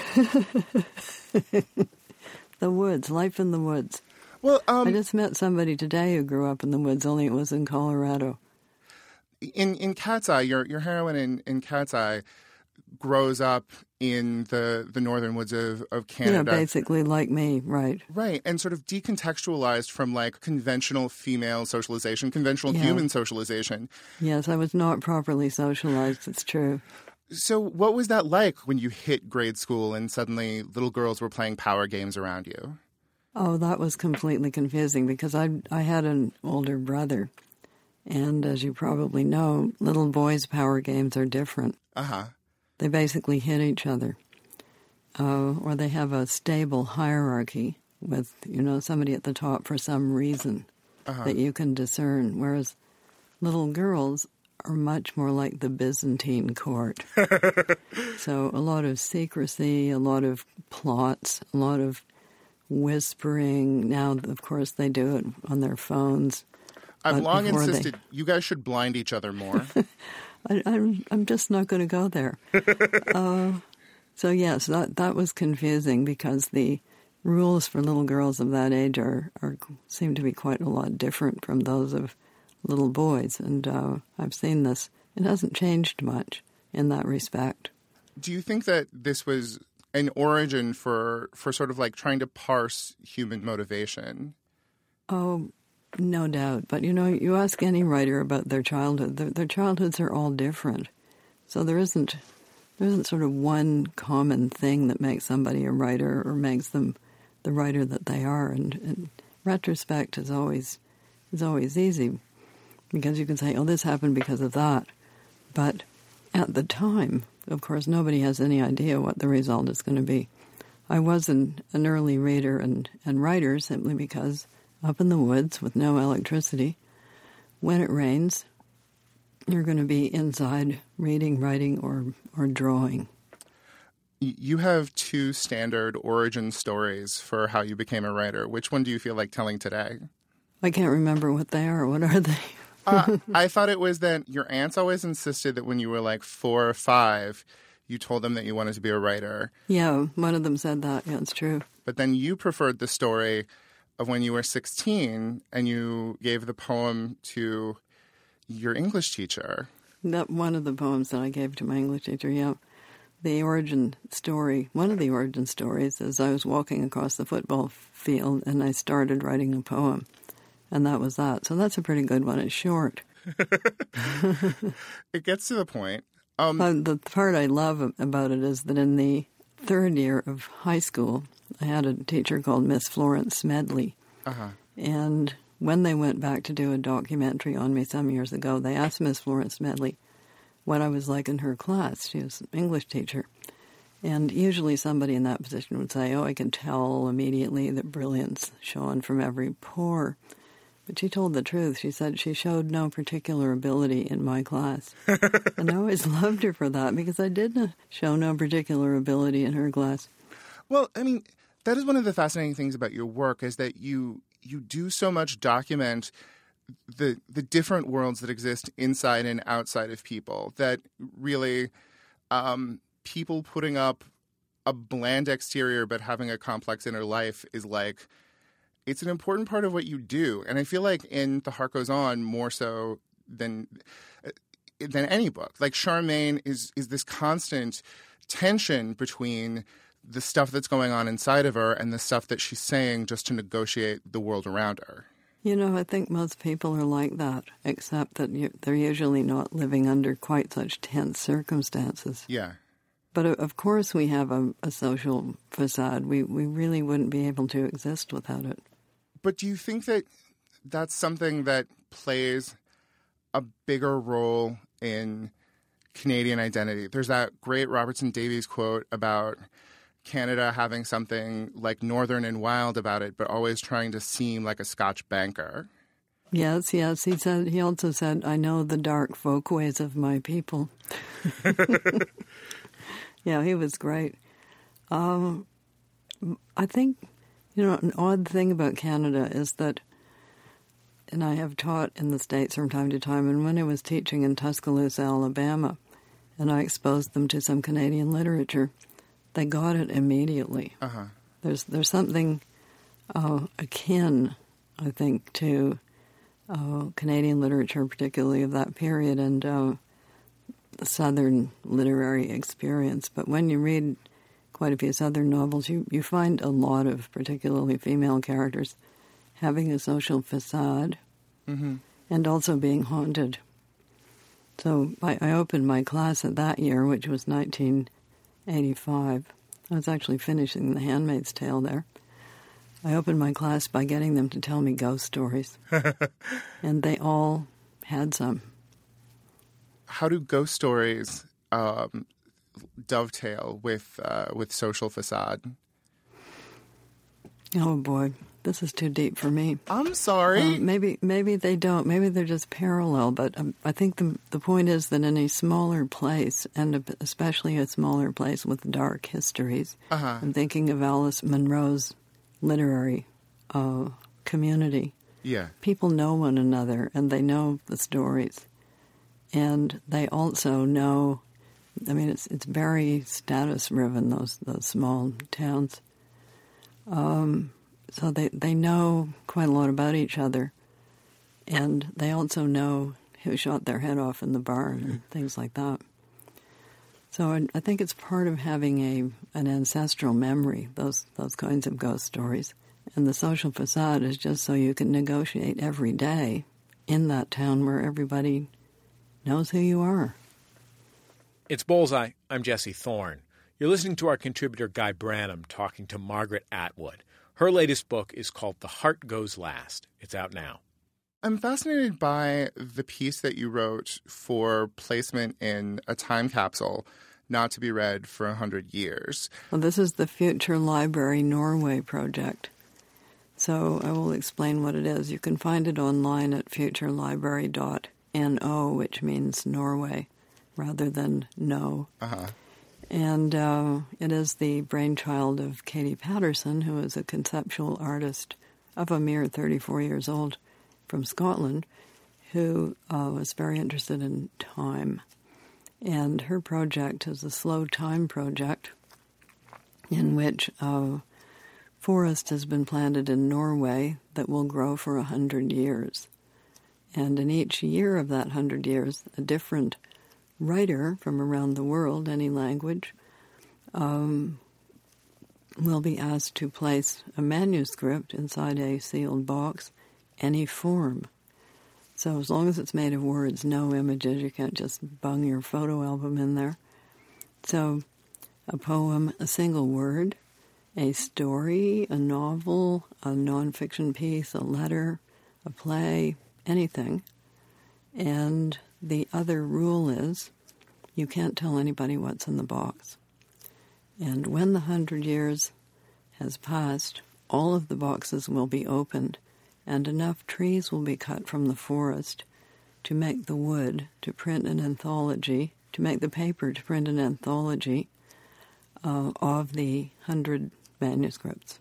The woods, life in the woods. Well, um, I just met somebody today who grew up in the woods, only it was in Colorado. in in Cat's Eye, your your heroine in, in Cat's Eye grows up in the, the northern woods of, of Canada. Yeah, basically like me, right. Right, and sort of decontextualized from like conventional female socialization, conventional Yeah. human socialization. Yes, I was not properly socialized, it's true. So what was that like when you hit grade school and suddenly little girls were playing power games around you? Oh, that was completely confusing because I I had an older brother. And as you probably know, little boys' power games are different. Uh-huh. They basically hit each other. Uh, or they have a stable hierarchy with, you know, somebody at the top for some reason Uh-huh. that you can discern. Whereas little girls are much more like the Byzantine court. So a lot of secrecy, a lot of plots, a lot of whispering. Now, of course, they do it on their phones. I've But long before they- insisted you guys should blind each other more. I, I'm, I'm just not going to go there. uh, so, yes, that, that was confusing because the rules for little girls of that age are, are seem to be quite a lot different from those of little boys. And uh, I've seen this. It hasn't changed much in that respect. Do you think that this was an origin for, for sort of like trying to parse human motivation? Oh, no doubt. But, you know, you ask any writer about their childhood, their, their childhoods are all different. So there isn't there isn't sort of one common thing that makes somebody a writer or makes them the writer that they are. And, and retrospect is always is always easy because you can say, oh, this happened because of that. But at the time, of course, nobody has any idea what the result is going to be. I was an, an early reader and, and writer simply because up in the woods with no electricity, when it rains, you're going to be inside reading, writing, or or drawing. You have two standard origin stories for how you became a writer. Which one do you feel like telling today? I can't remember what they are. What are they? uh, I thought it was that your aunts always insisted that when you were like four or five, you told them that you wanted to be a writer. Yeah, one of them said that. Yeah, it's true. But then you preferred the story of when you were sixteen and you gave the poem to your English teacher. That one of the poems that I gave to my English teacher, yeah. The origin story, one of the origin stories is I was walking across the football field and I started writing a poem. And that was that. So that's a pretty good one. It's short. It gets to the point. Um, uh, the part I love about it is that in the third year of high school, I had a teacher called Miss Florence Smedley. uh-huh. And when they went back to do a documentary on me some years ago, they asked Miss Florence Smedley what I was like in her class. She was an English teacher. And usually somebody in that position would say, oh, I can tell immediately that brilliance shone from every pore. But she told the truth. She said she showed no particular ability in my class. And I always loved her for that because I did show no particular ability in her class. Well, I mean, that is one of the fascinating things about your work is that you you do so much document the the different worlds that exist inside and outside of people, that really um, people putting up a bland exterior but having a complex inner life is like, it's an important part of what you do. And I feel like in The Heart Goes On, more so than than any book, like Charmaine is is this constant tension between the stuff that's going on inside of her and the stuff that she's saying just to negotiate the world around her. You know, I think most people are like that, except that you, they're usually not living under quite such tense circumstances. Yeah. But of course we have a, a social facade. We, we really wouldn't be able to exist without it. But do you think that that's something that plays a bigger role in Canadian identity? There's that great Robertson Davies quote about Canada having something like northern and wild about it, but always trying to seem like a Scotch banker. Yes, yes. He said. He also said, I know the dark folkways of my people. Yeah, he was great. Um, I think, you know, an odd thing about Canada is that, and I have taught in the States from time to time, and when I was teaching in Tuscaloosa, Alabama, and I exposed them to some Canadian literature, they got it immediately. Uh-huh. There's there's something uh, akin, I think, to uh, Canadian literature, particularly of that period, and uh, the Southern literary experience. But when you read quite a few Southern novels, you, you find a lot of particularly female characters having a social facade mm-hmm. and also being haunted. So I, I opened my class at that year, which was nineteen eighty-five. I was actually finishing The Handmaid's Tale there. I opened my class by getting them to tell me ghost stories. And they all had some. How do ghost stories um, dovetail with uh, with social facade? Oh, boy. This is too deep for me. I'm sorry. Um, maybe maybe they don't. Maybe they're just parallel. But um, I think the the point is that in a smaller place, and especially a smaller place with dark histories, uh-huh. I'm thinking of Alice Munro's literary uh, community. Yeah. People know one another, and they know the stories. And they also know, I mean, it's it's very status-driven, those, those small towns. Um... So they, they know quite a lot about each other, and they also know who shot their head off in the barn and things like that. So I, I think it's part of having a an ancestral memory, those those kinds of ghost stories. And the social facade is just so you can negotiate every day in that town where everybody knows who you are. It's Bullseye. I'm Jesse Thorne. You're listening to our contributor Guy Branum talking to Margaret Atwood. Her latest book is called The Heart Goes Last. It's out now. I'm fascinated by the piece that you wrote for placement in a time capsule, not to be read for a hundred years. Well, this is the Future Library Norway project. So I will explain what it is. You can find it online at future library dot no, which means Norway, rather than no. Uh-huh. And uh, it is the brainchild of Katie Patterson, who is a conceptual artist of a mere thirty-four years old from Scotland, who uh, was very interested in time. And her project is a slow time project in which a forest has been planted in Norway that will grow for a hundred years. And in each year of that hundred years, a different writer from around the world, any language, um, will be asked to place a manuscript inside a sealed box, any form. So as long as it's made of words, no images, you can't just bung your photo album in there. So a poem, a single word, a story, a novel, a nonfiction piece, a letter, a play, anything. And the other rule is you can't tell anybody what's in the box. And when the hundred years has passed, all of the boxes will be opened, and enough trees will be cut from the forest to make the wood, to print an anthology, to make the paper, to print an anthology uh, of the hundred manuscripts.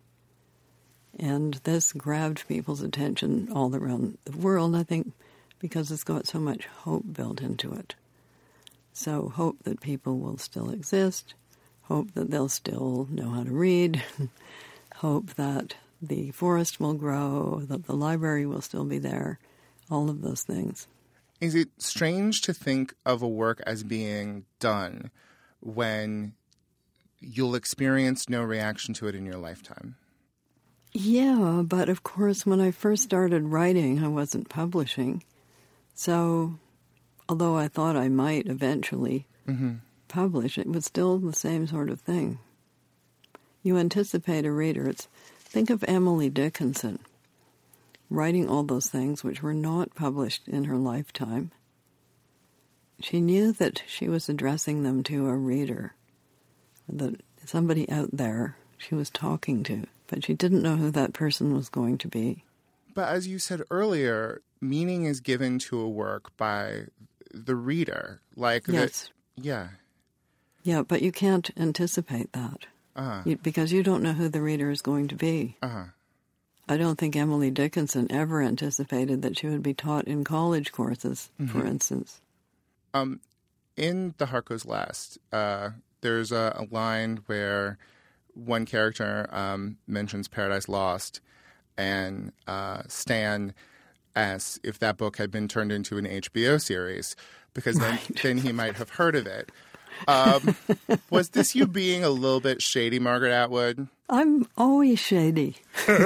And this grabbed people's attention all around the world, I think, because it's got so much hope built into it. So hope that people will still exist, hope that they'll still know how to read, hope that the forest will grow, that the library will still be there, all of those things. Is it strange to think of a work as being done when you'll experience no reaction to it in your lifetime? Yeah, but of course, when I first started writing, I wasn't publishing. So, although I thought I might eventually mm-hmm. publish, it was still the same sort of thing. You anticipate a reader. It's, think of Emily Dickinson writing all those things which were not published in her lifetime. She knew that she was addressing them to a reader, that somebody out there she was talking to, but she didn't know who that person was going to be. But as you said earlier, meaning is given to a work by the reader. Like yes. The, yeah. Yeah, but you can't anticipate that uh-huh. you, because you don't know who the reader is going to be. Uh-huh. I don't think Emily Dickinson ever anticipated that she would be taught in college courses, mm-hmm. for instance. Um, in The Heart Goes Last, uh, there's a, a line where one character um, mentions Paradise Lost, and uh, Stan asks if that book had been turned into an H B O series, because then, right. then he might have heard of it. Um, was this you being a little bit shady, Margaret Atwood? I'm always shady.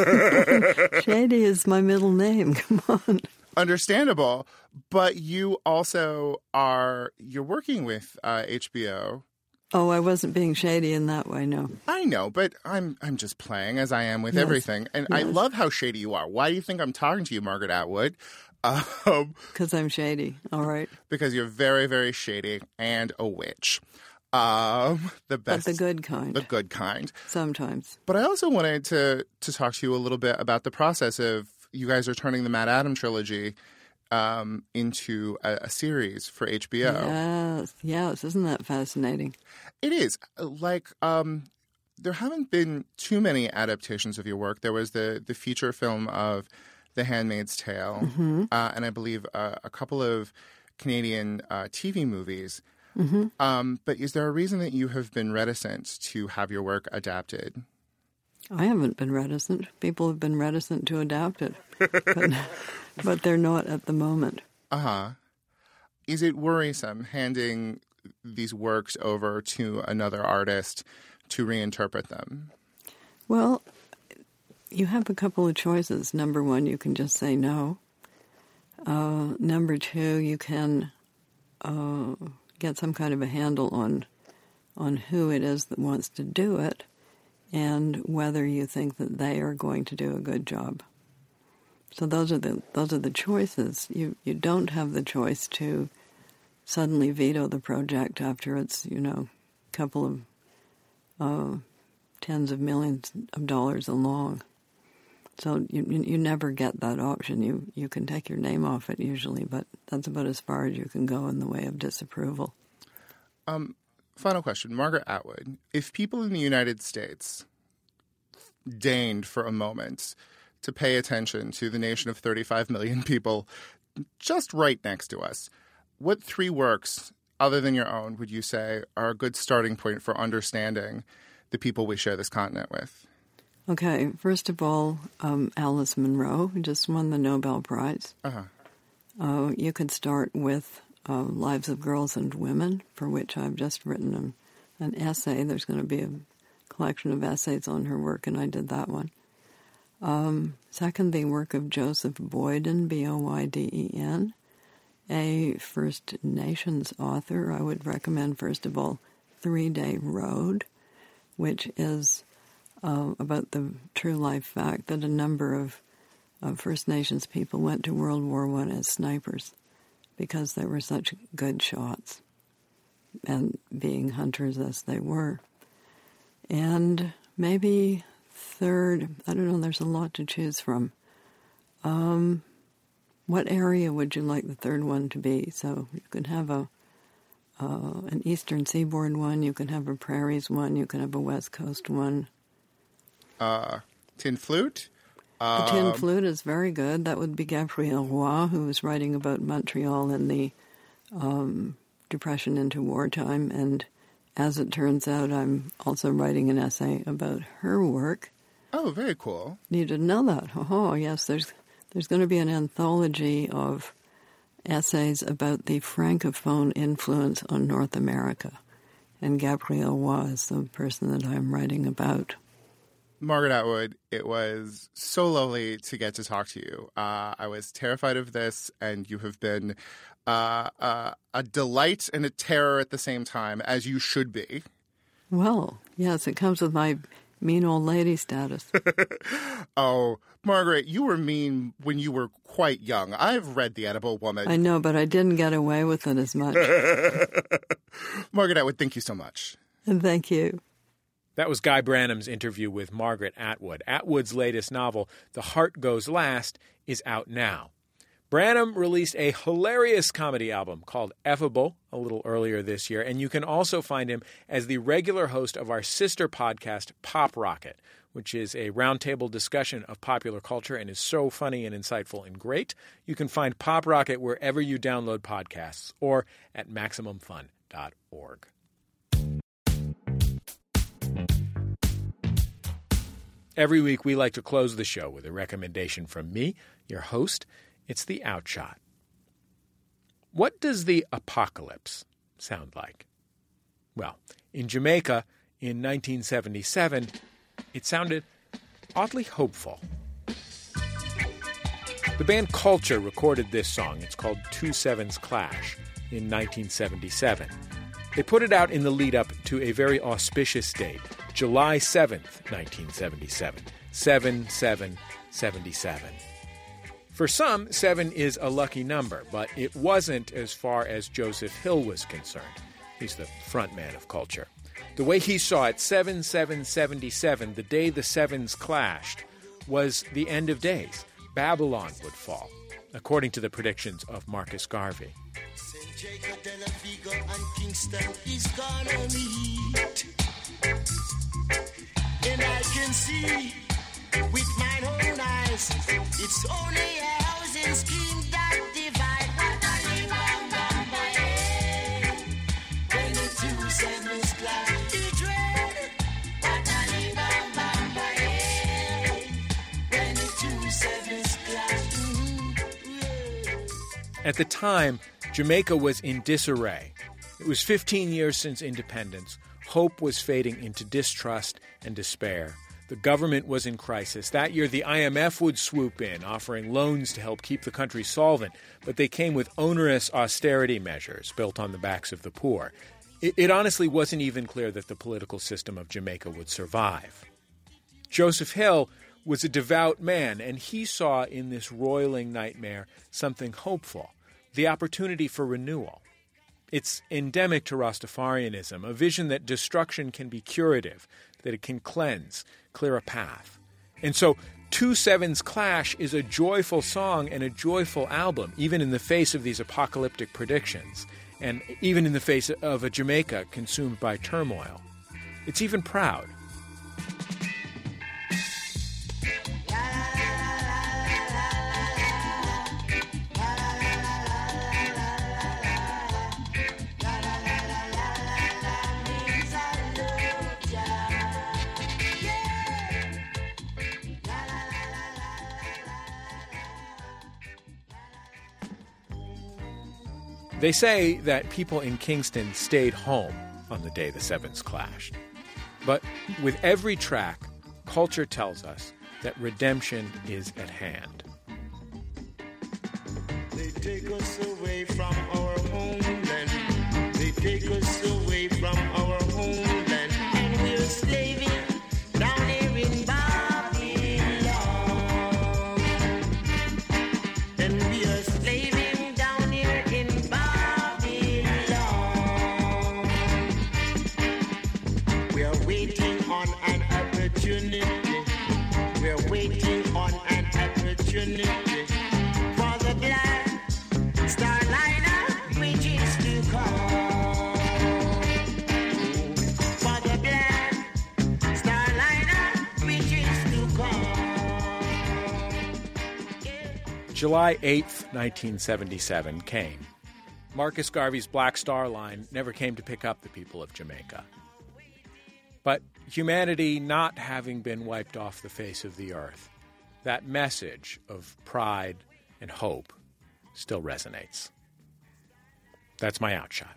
Shady is my middle name. Come on. Understandable. But you also are, you're working with uh, H B O. Oh, I wasn't being shady in that way, no. I know, but I'm I'm just playing as I am with yes. everything. And yes. I love how shady you are. Why do you think I'm talking to you, Margaret Atwood? Um, because I'm shady, all right. Because you're very, very shady and a witch. Um, the best, but the good kind. The good kind. Sometimes. But I also wanted to to talk to you a little bit about the process of you guys are turning the Matt Adams trilogy um, into a, a series for H B O. Yes, yes. Isn't that fascinating? It is. Like, um, there haven't been too many adaptations of your work. There was the, the feature film of The Handmaid's Tale, mm-hmm. uh, and I believe uh, a couple of Canadian uh, T V movies. Mm-hmm. Um, but is there a reason that you have been reticent to have your work adapted? I haven't been reticent. People have been reticent to adapt it, but, but they're not at the moment. Uh-huh. Is it worrisome handing these works over to another artist to reinterpret them? Well, you have a couple of choices. Number one, you can just say no. Uh, number two, you can uh, get some kind of a handle on on who it is that wants to do it and whether you think that they are going to do a good job. So those are the those are the choices. You you don't have the choice to suddenly veto the project after it's, you know, a couple of uh, tens of millions of dollars along. So you you never get that option. You you can take your name off it usually, but that's about as far as you can go in the way of disapproval. Um, final question, Margaret Atwood. If people in the United States deigned for a moment to pay attention to the nation of thirty-five million people just right next to us, what three works, other than your own, would you say are a good starting point for understanding the people we share this continent with? Okay, first of all, um, Alice Munro, who just won the Nobel Prize. Uh-huh. Uh, you could start with uh, Lives of Girls and Women, for which I've just written an, an essay. There's going to be a collection of essays on her work, and I did that one. Um, second, the work of Joseph Boyden, B O Y D E N, a First Nations author. I would recommend, first of all, Three Day Road, which is Uh, about the true life fact that a number of uh, First Nations people went to World War One as snipers because they were such good shots, and being hunters as they were. And maybe third, I don't know, there's a lot to choose from. Um, what area would you like the third one to be? So you can have a uh, an Eastern Seaboard one, you can have a Prairies one, you can have a West Coast one. Uh, Tin Flute? The Uh, Tin Flute is very good. That would be Gabrielle Roy, who was writing about Montreal in the um, Depression into wartime. And as it turns out, I'm also writing an essay about her work. Oh, very cool. You didn't know that? Oh, yes. There's there's going to be an anthology of essays about the Francophone influence on North America. And Gabrielle Roy is the person that I'm writing about. Margaret Atwood, it was so lovely to get to talk to you. Uh, I was terrified of this, and you have been uh, uh, a delight and a terror at the same time, as you should be. Well, yes, it comes with my mean old lady status. Oh, Margaret, you were mean when you were quite young. I've read The Edible Woman. I know, but I didn't get away with it as much. Margaret Atwood, thank you so much. And thank you. That was Guy Branum's interview with Margaret Atwood. Atwood's latest novel, The Heart Goes Last, is out now. Branum released a hilarious comedy album called Effable a little earlier this year, and you can also find him as the regular host of our sister podcast, Pop Rocket, which is a roundtable discussion of popular culture and is so funny and insightful and great. You can find Pop Rocket wherever you download podcasts or at maximum fun dot org. Every week, we like to close the show with a recommendation from me, your host. It's the Outshot. What does the apocalypse sound like? Well, in Jamaica in nineteen seventy-seven, it sounded oddly hopeful. The band Culture recorded this song. It's called Two Sevens Clash in nineteen seventy-seven. They put it out in the lead-up to a very auspicious date, July seventh, nineteen seventy-seven. seven seven seventy-seven. For some, seven is a lucky number, but it wasn't as far as Joseph Hill was concerned. He's the front man of culture. The way he saw it, seven seven seventy-seven, the day the sevens clashed, was the end of days. Babylon would fall, according to the predictions of Marcus Garvey. Saint Jacob, Del Vigo, and Kingston is gonna meet. And I can see with mine own eyes, it's only a housing scheme that divide. When the two sevens clash, the dread. When the two sevens clash. At the time, Jamaica was in disarray. It was fifteen years since independence. Hope was fading into distrust and despair. The government was in crisis. That year, the I M F would swoop in, offering loans to help keep the country solvent, but they came with onerous austerity measures built on the backs of the poor. It, it honestly wasn't even clear that the political system of Jamaica would survive. Joseph Hill was a devout man, and he saw in this roiling nightmare something hopeful, the opportunity for renewal. It's endemic to Rastafarianism, a vision that destruction can be curative, that it can cleanse, clear a path. And so Two Sevens Clash is a joyful song and a joyful album, even in the face of these apocalyptic predictions, and even in the face of a Jamaica consumed by turmoil. It's even proud. They say that people in Kingston stayed home on the day the Sevens clashed. But with every track, culture tells us that redemption is at hand. They take us away from our homeland. They take us away from our homeland. And we're slaving down here in Babylon. And we are slaving down here in Babylon. We are waiting on an opportunity. We are waiting on an opportunity. July eighth, nineteen seventy-seven came. Marcus Garvey's Black Star Line never came to pick up the people of Jamaica. But humanity not having been wiped off the face of the earth, that message of pride and hope still resonates. That's my outshot.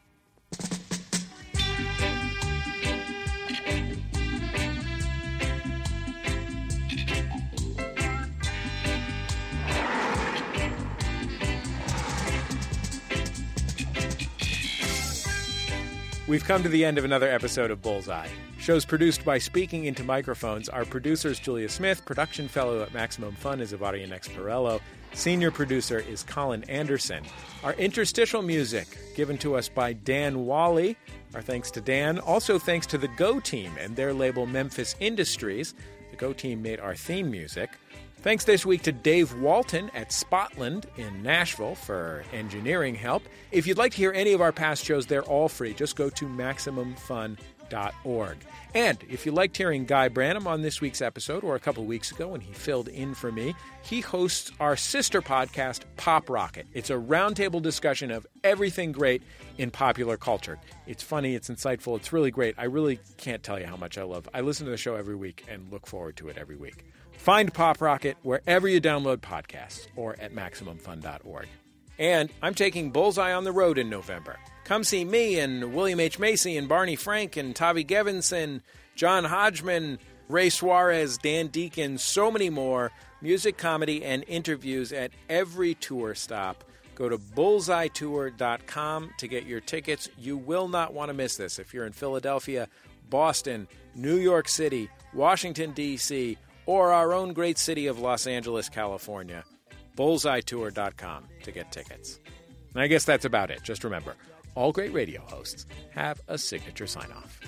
We've come to the end of another episode of Bullseye. Show's produced by Speaking Into Microphones. Our producer's Julia Smith. Production fellow at Maximum Fun is Avaria Nexparello. Senior producer is Colin Anderson. Our interstitial music given to us by Dan Wally. Our thanks to Dan. Also thanks to the Go Team and their label Memphis Industries. The Go Team made our theme music. Thanks this week to Dave Walton at Spotland in Nashville for engineering help. If you'd like to hear any of our past shows, they're all free. Just go to maximum fun dot org. And if you liked hearing Guy Branum on this week's episode or a couple weeks ago when he filled in for me, he hosts our sister podcast, Pop Rocket. It's a roundtable discussion of everything great in popular culture. It's funny, it's insightful, it's really great. I really can't tell you how much I love. I listen to the show every week and look forward to it every week. Find Pop Rocket wherever you download podcasts or at maximum fun dot org. And I'm taking Bullseye on the road in November. Come see me and William H. Macy and Barney Frank and Tavi Gevinson, John Hodgman, Ray Suarez, Dan Deacon, so many more. Music, comedy, and interviews at every tour stop. Go to bullseye tour dot com to get your tickets. You will not want to miss this. If you're in Philadelphia, Boston, New York City, Washington, D C, or our own great city of Los Angeles, California, bullseye tour dot com to get tickets. And I guess that's about it. Just remember, All great radio hosts have a signature sign-off.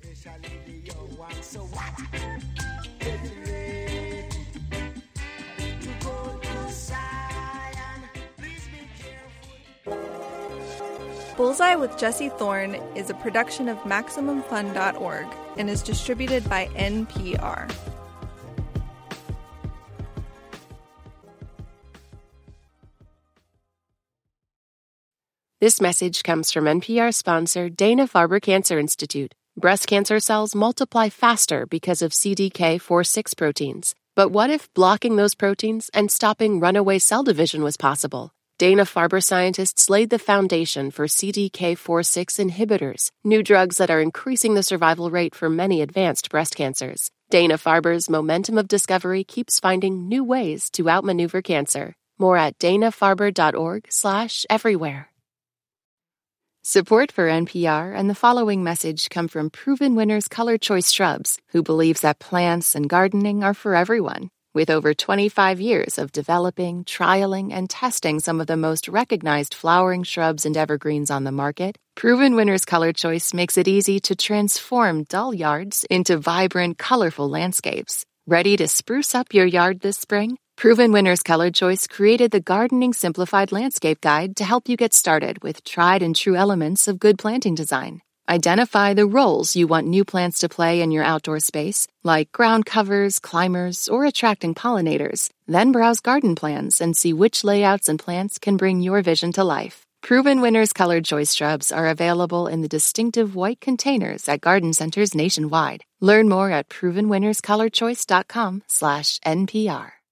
Bullseye with Jesse Thorne is a production of Maximum Fun dot org and is distributed by N P R. This message comes from N P R sponsor Dana-Farber Cancer Institute. Breast cancer cells multiply faster because of C D K four six proteins. But what if blocking those proteins and stopping runaway cell division was possible? Dana-Farber scientists laid the foundation for C D K four six inhibitors, new drugs that are increasing the survival rate for many advanced breast cancers. Dana-Farber's momentum of discovery keeps finding new ways to outmaneuver cancer. More at dana-farber.org slash everywhere. Support for N P R and the following message come from Proven Winners Color Choice Shrubs, who believes that plants and gardening are for everyone. With over twenty-five years of developing, trialing, and testing some of the most recognized flowering shrubs and evergreens on the market, Proven Winners Color Choice makes it easy to transform dull yards into vibrant, colorful landscapes. Ready to spruce up your yard this spring? Proven Winners Color Choice created the Gardening Simplified Landscape Guide to help you get started with tried and true elements of good planting design. Identify the roles you want new plants to play in your outdoor space, like ground covers, climbers, or attracting pollinators. Then browse garden plans and see which layouts and plants can bring your vision to life. Proven Winners Colored Choice shrubs are available in the distinctive white containers at garden centers nationwide. Learn more at proven winners color choice dot com slash N P R.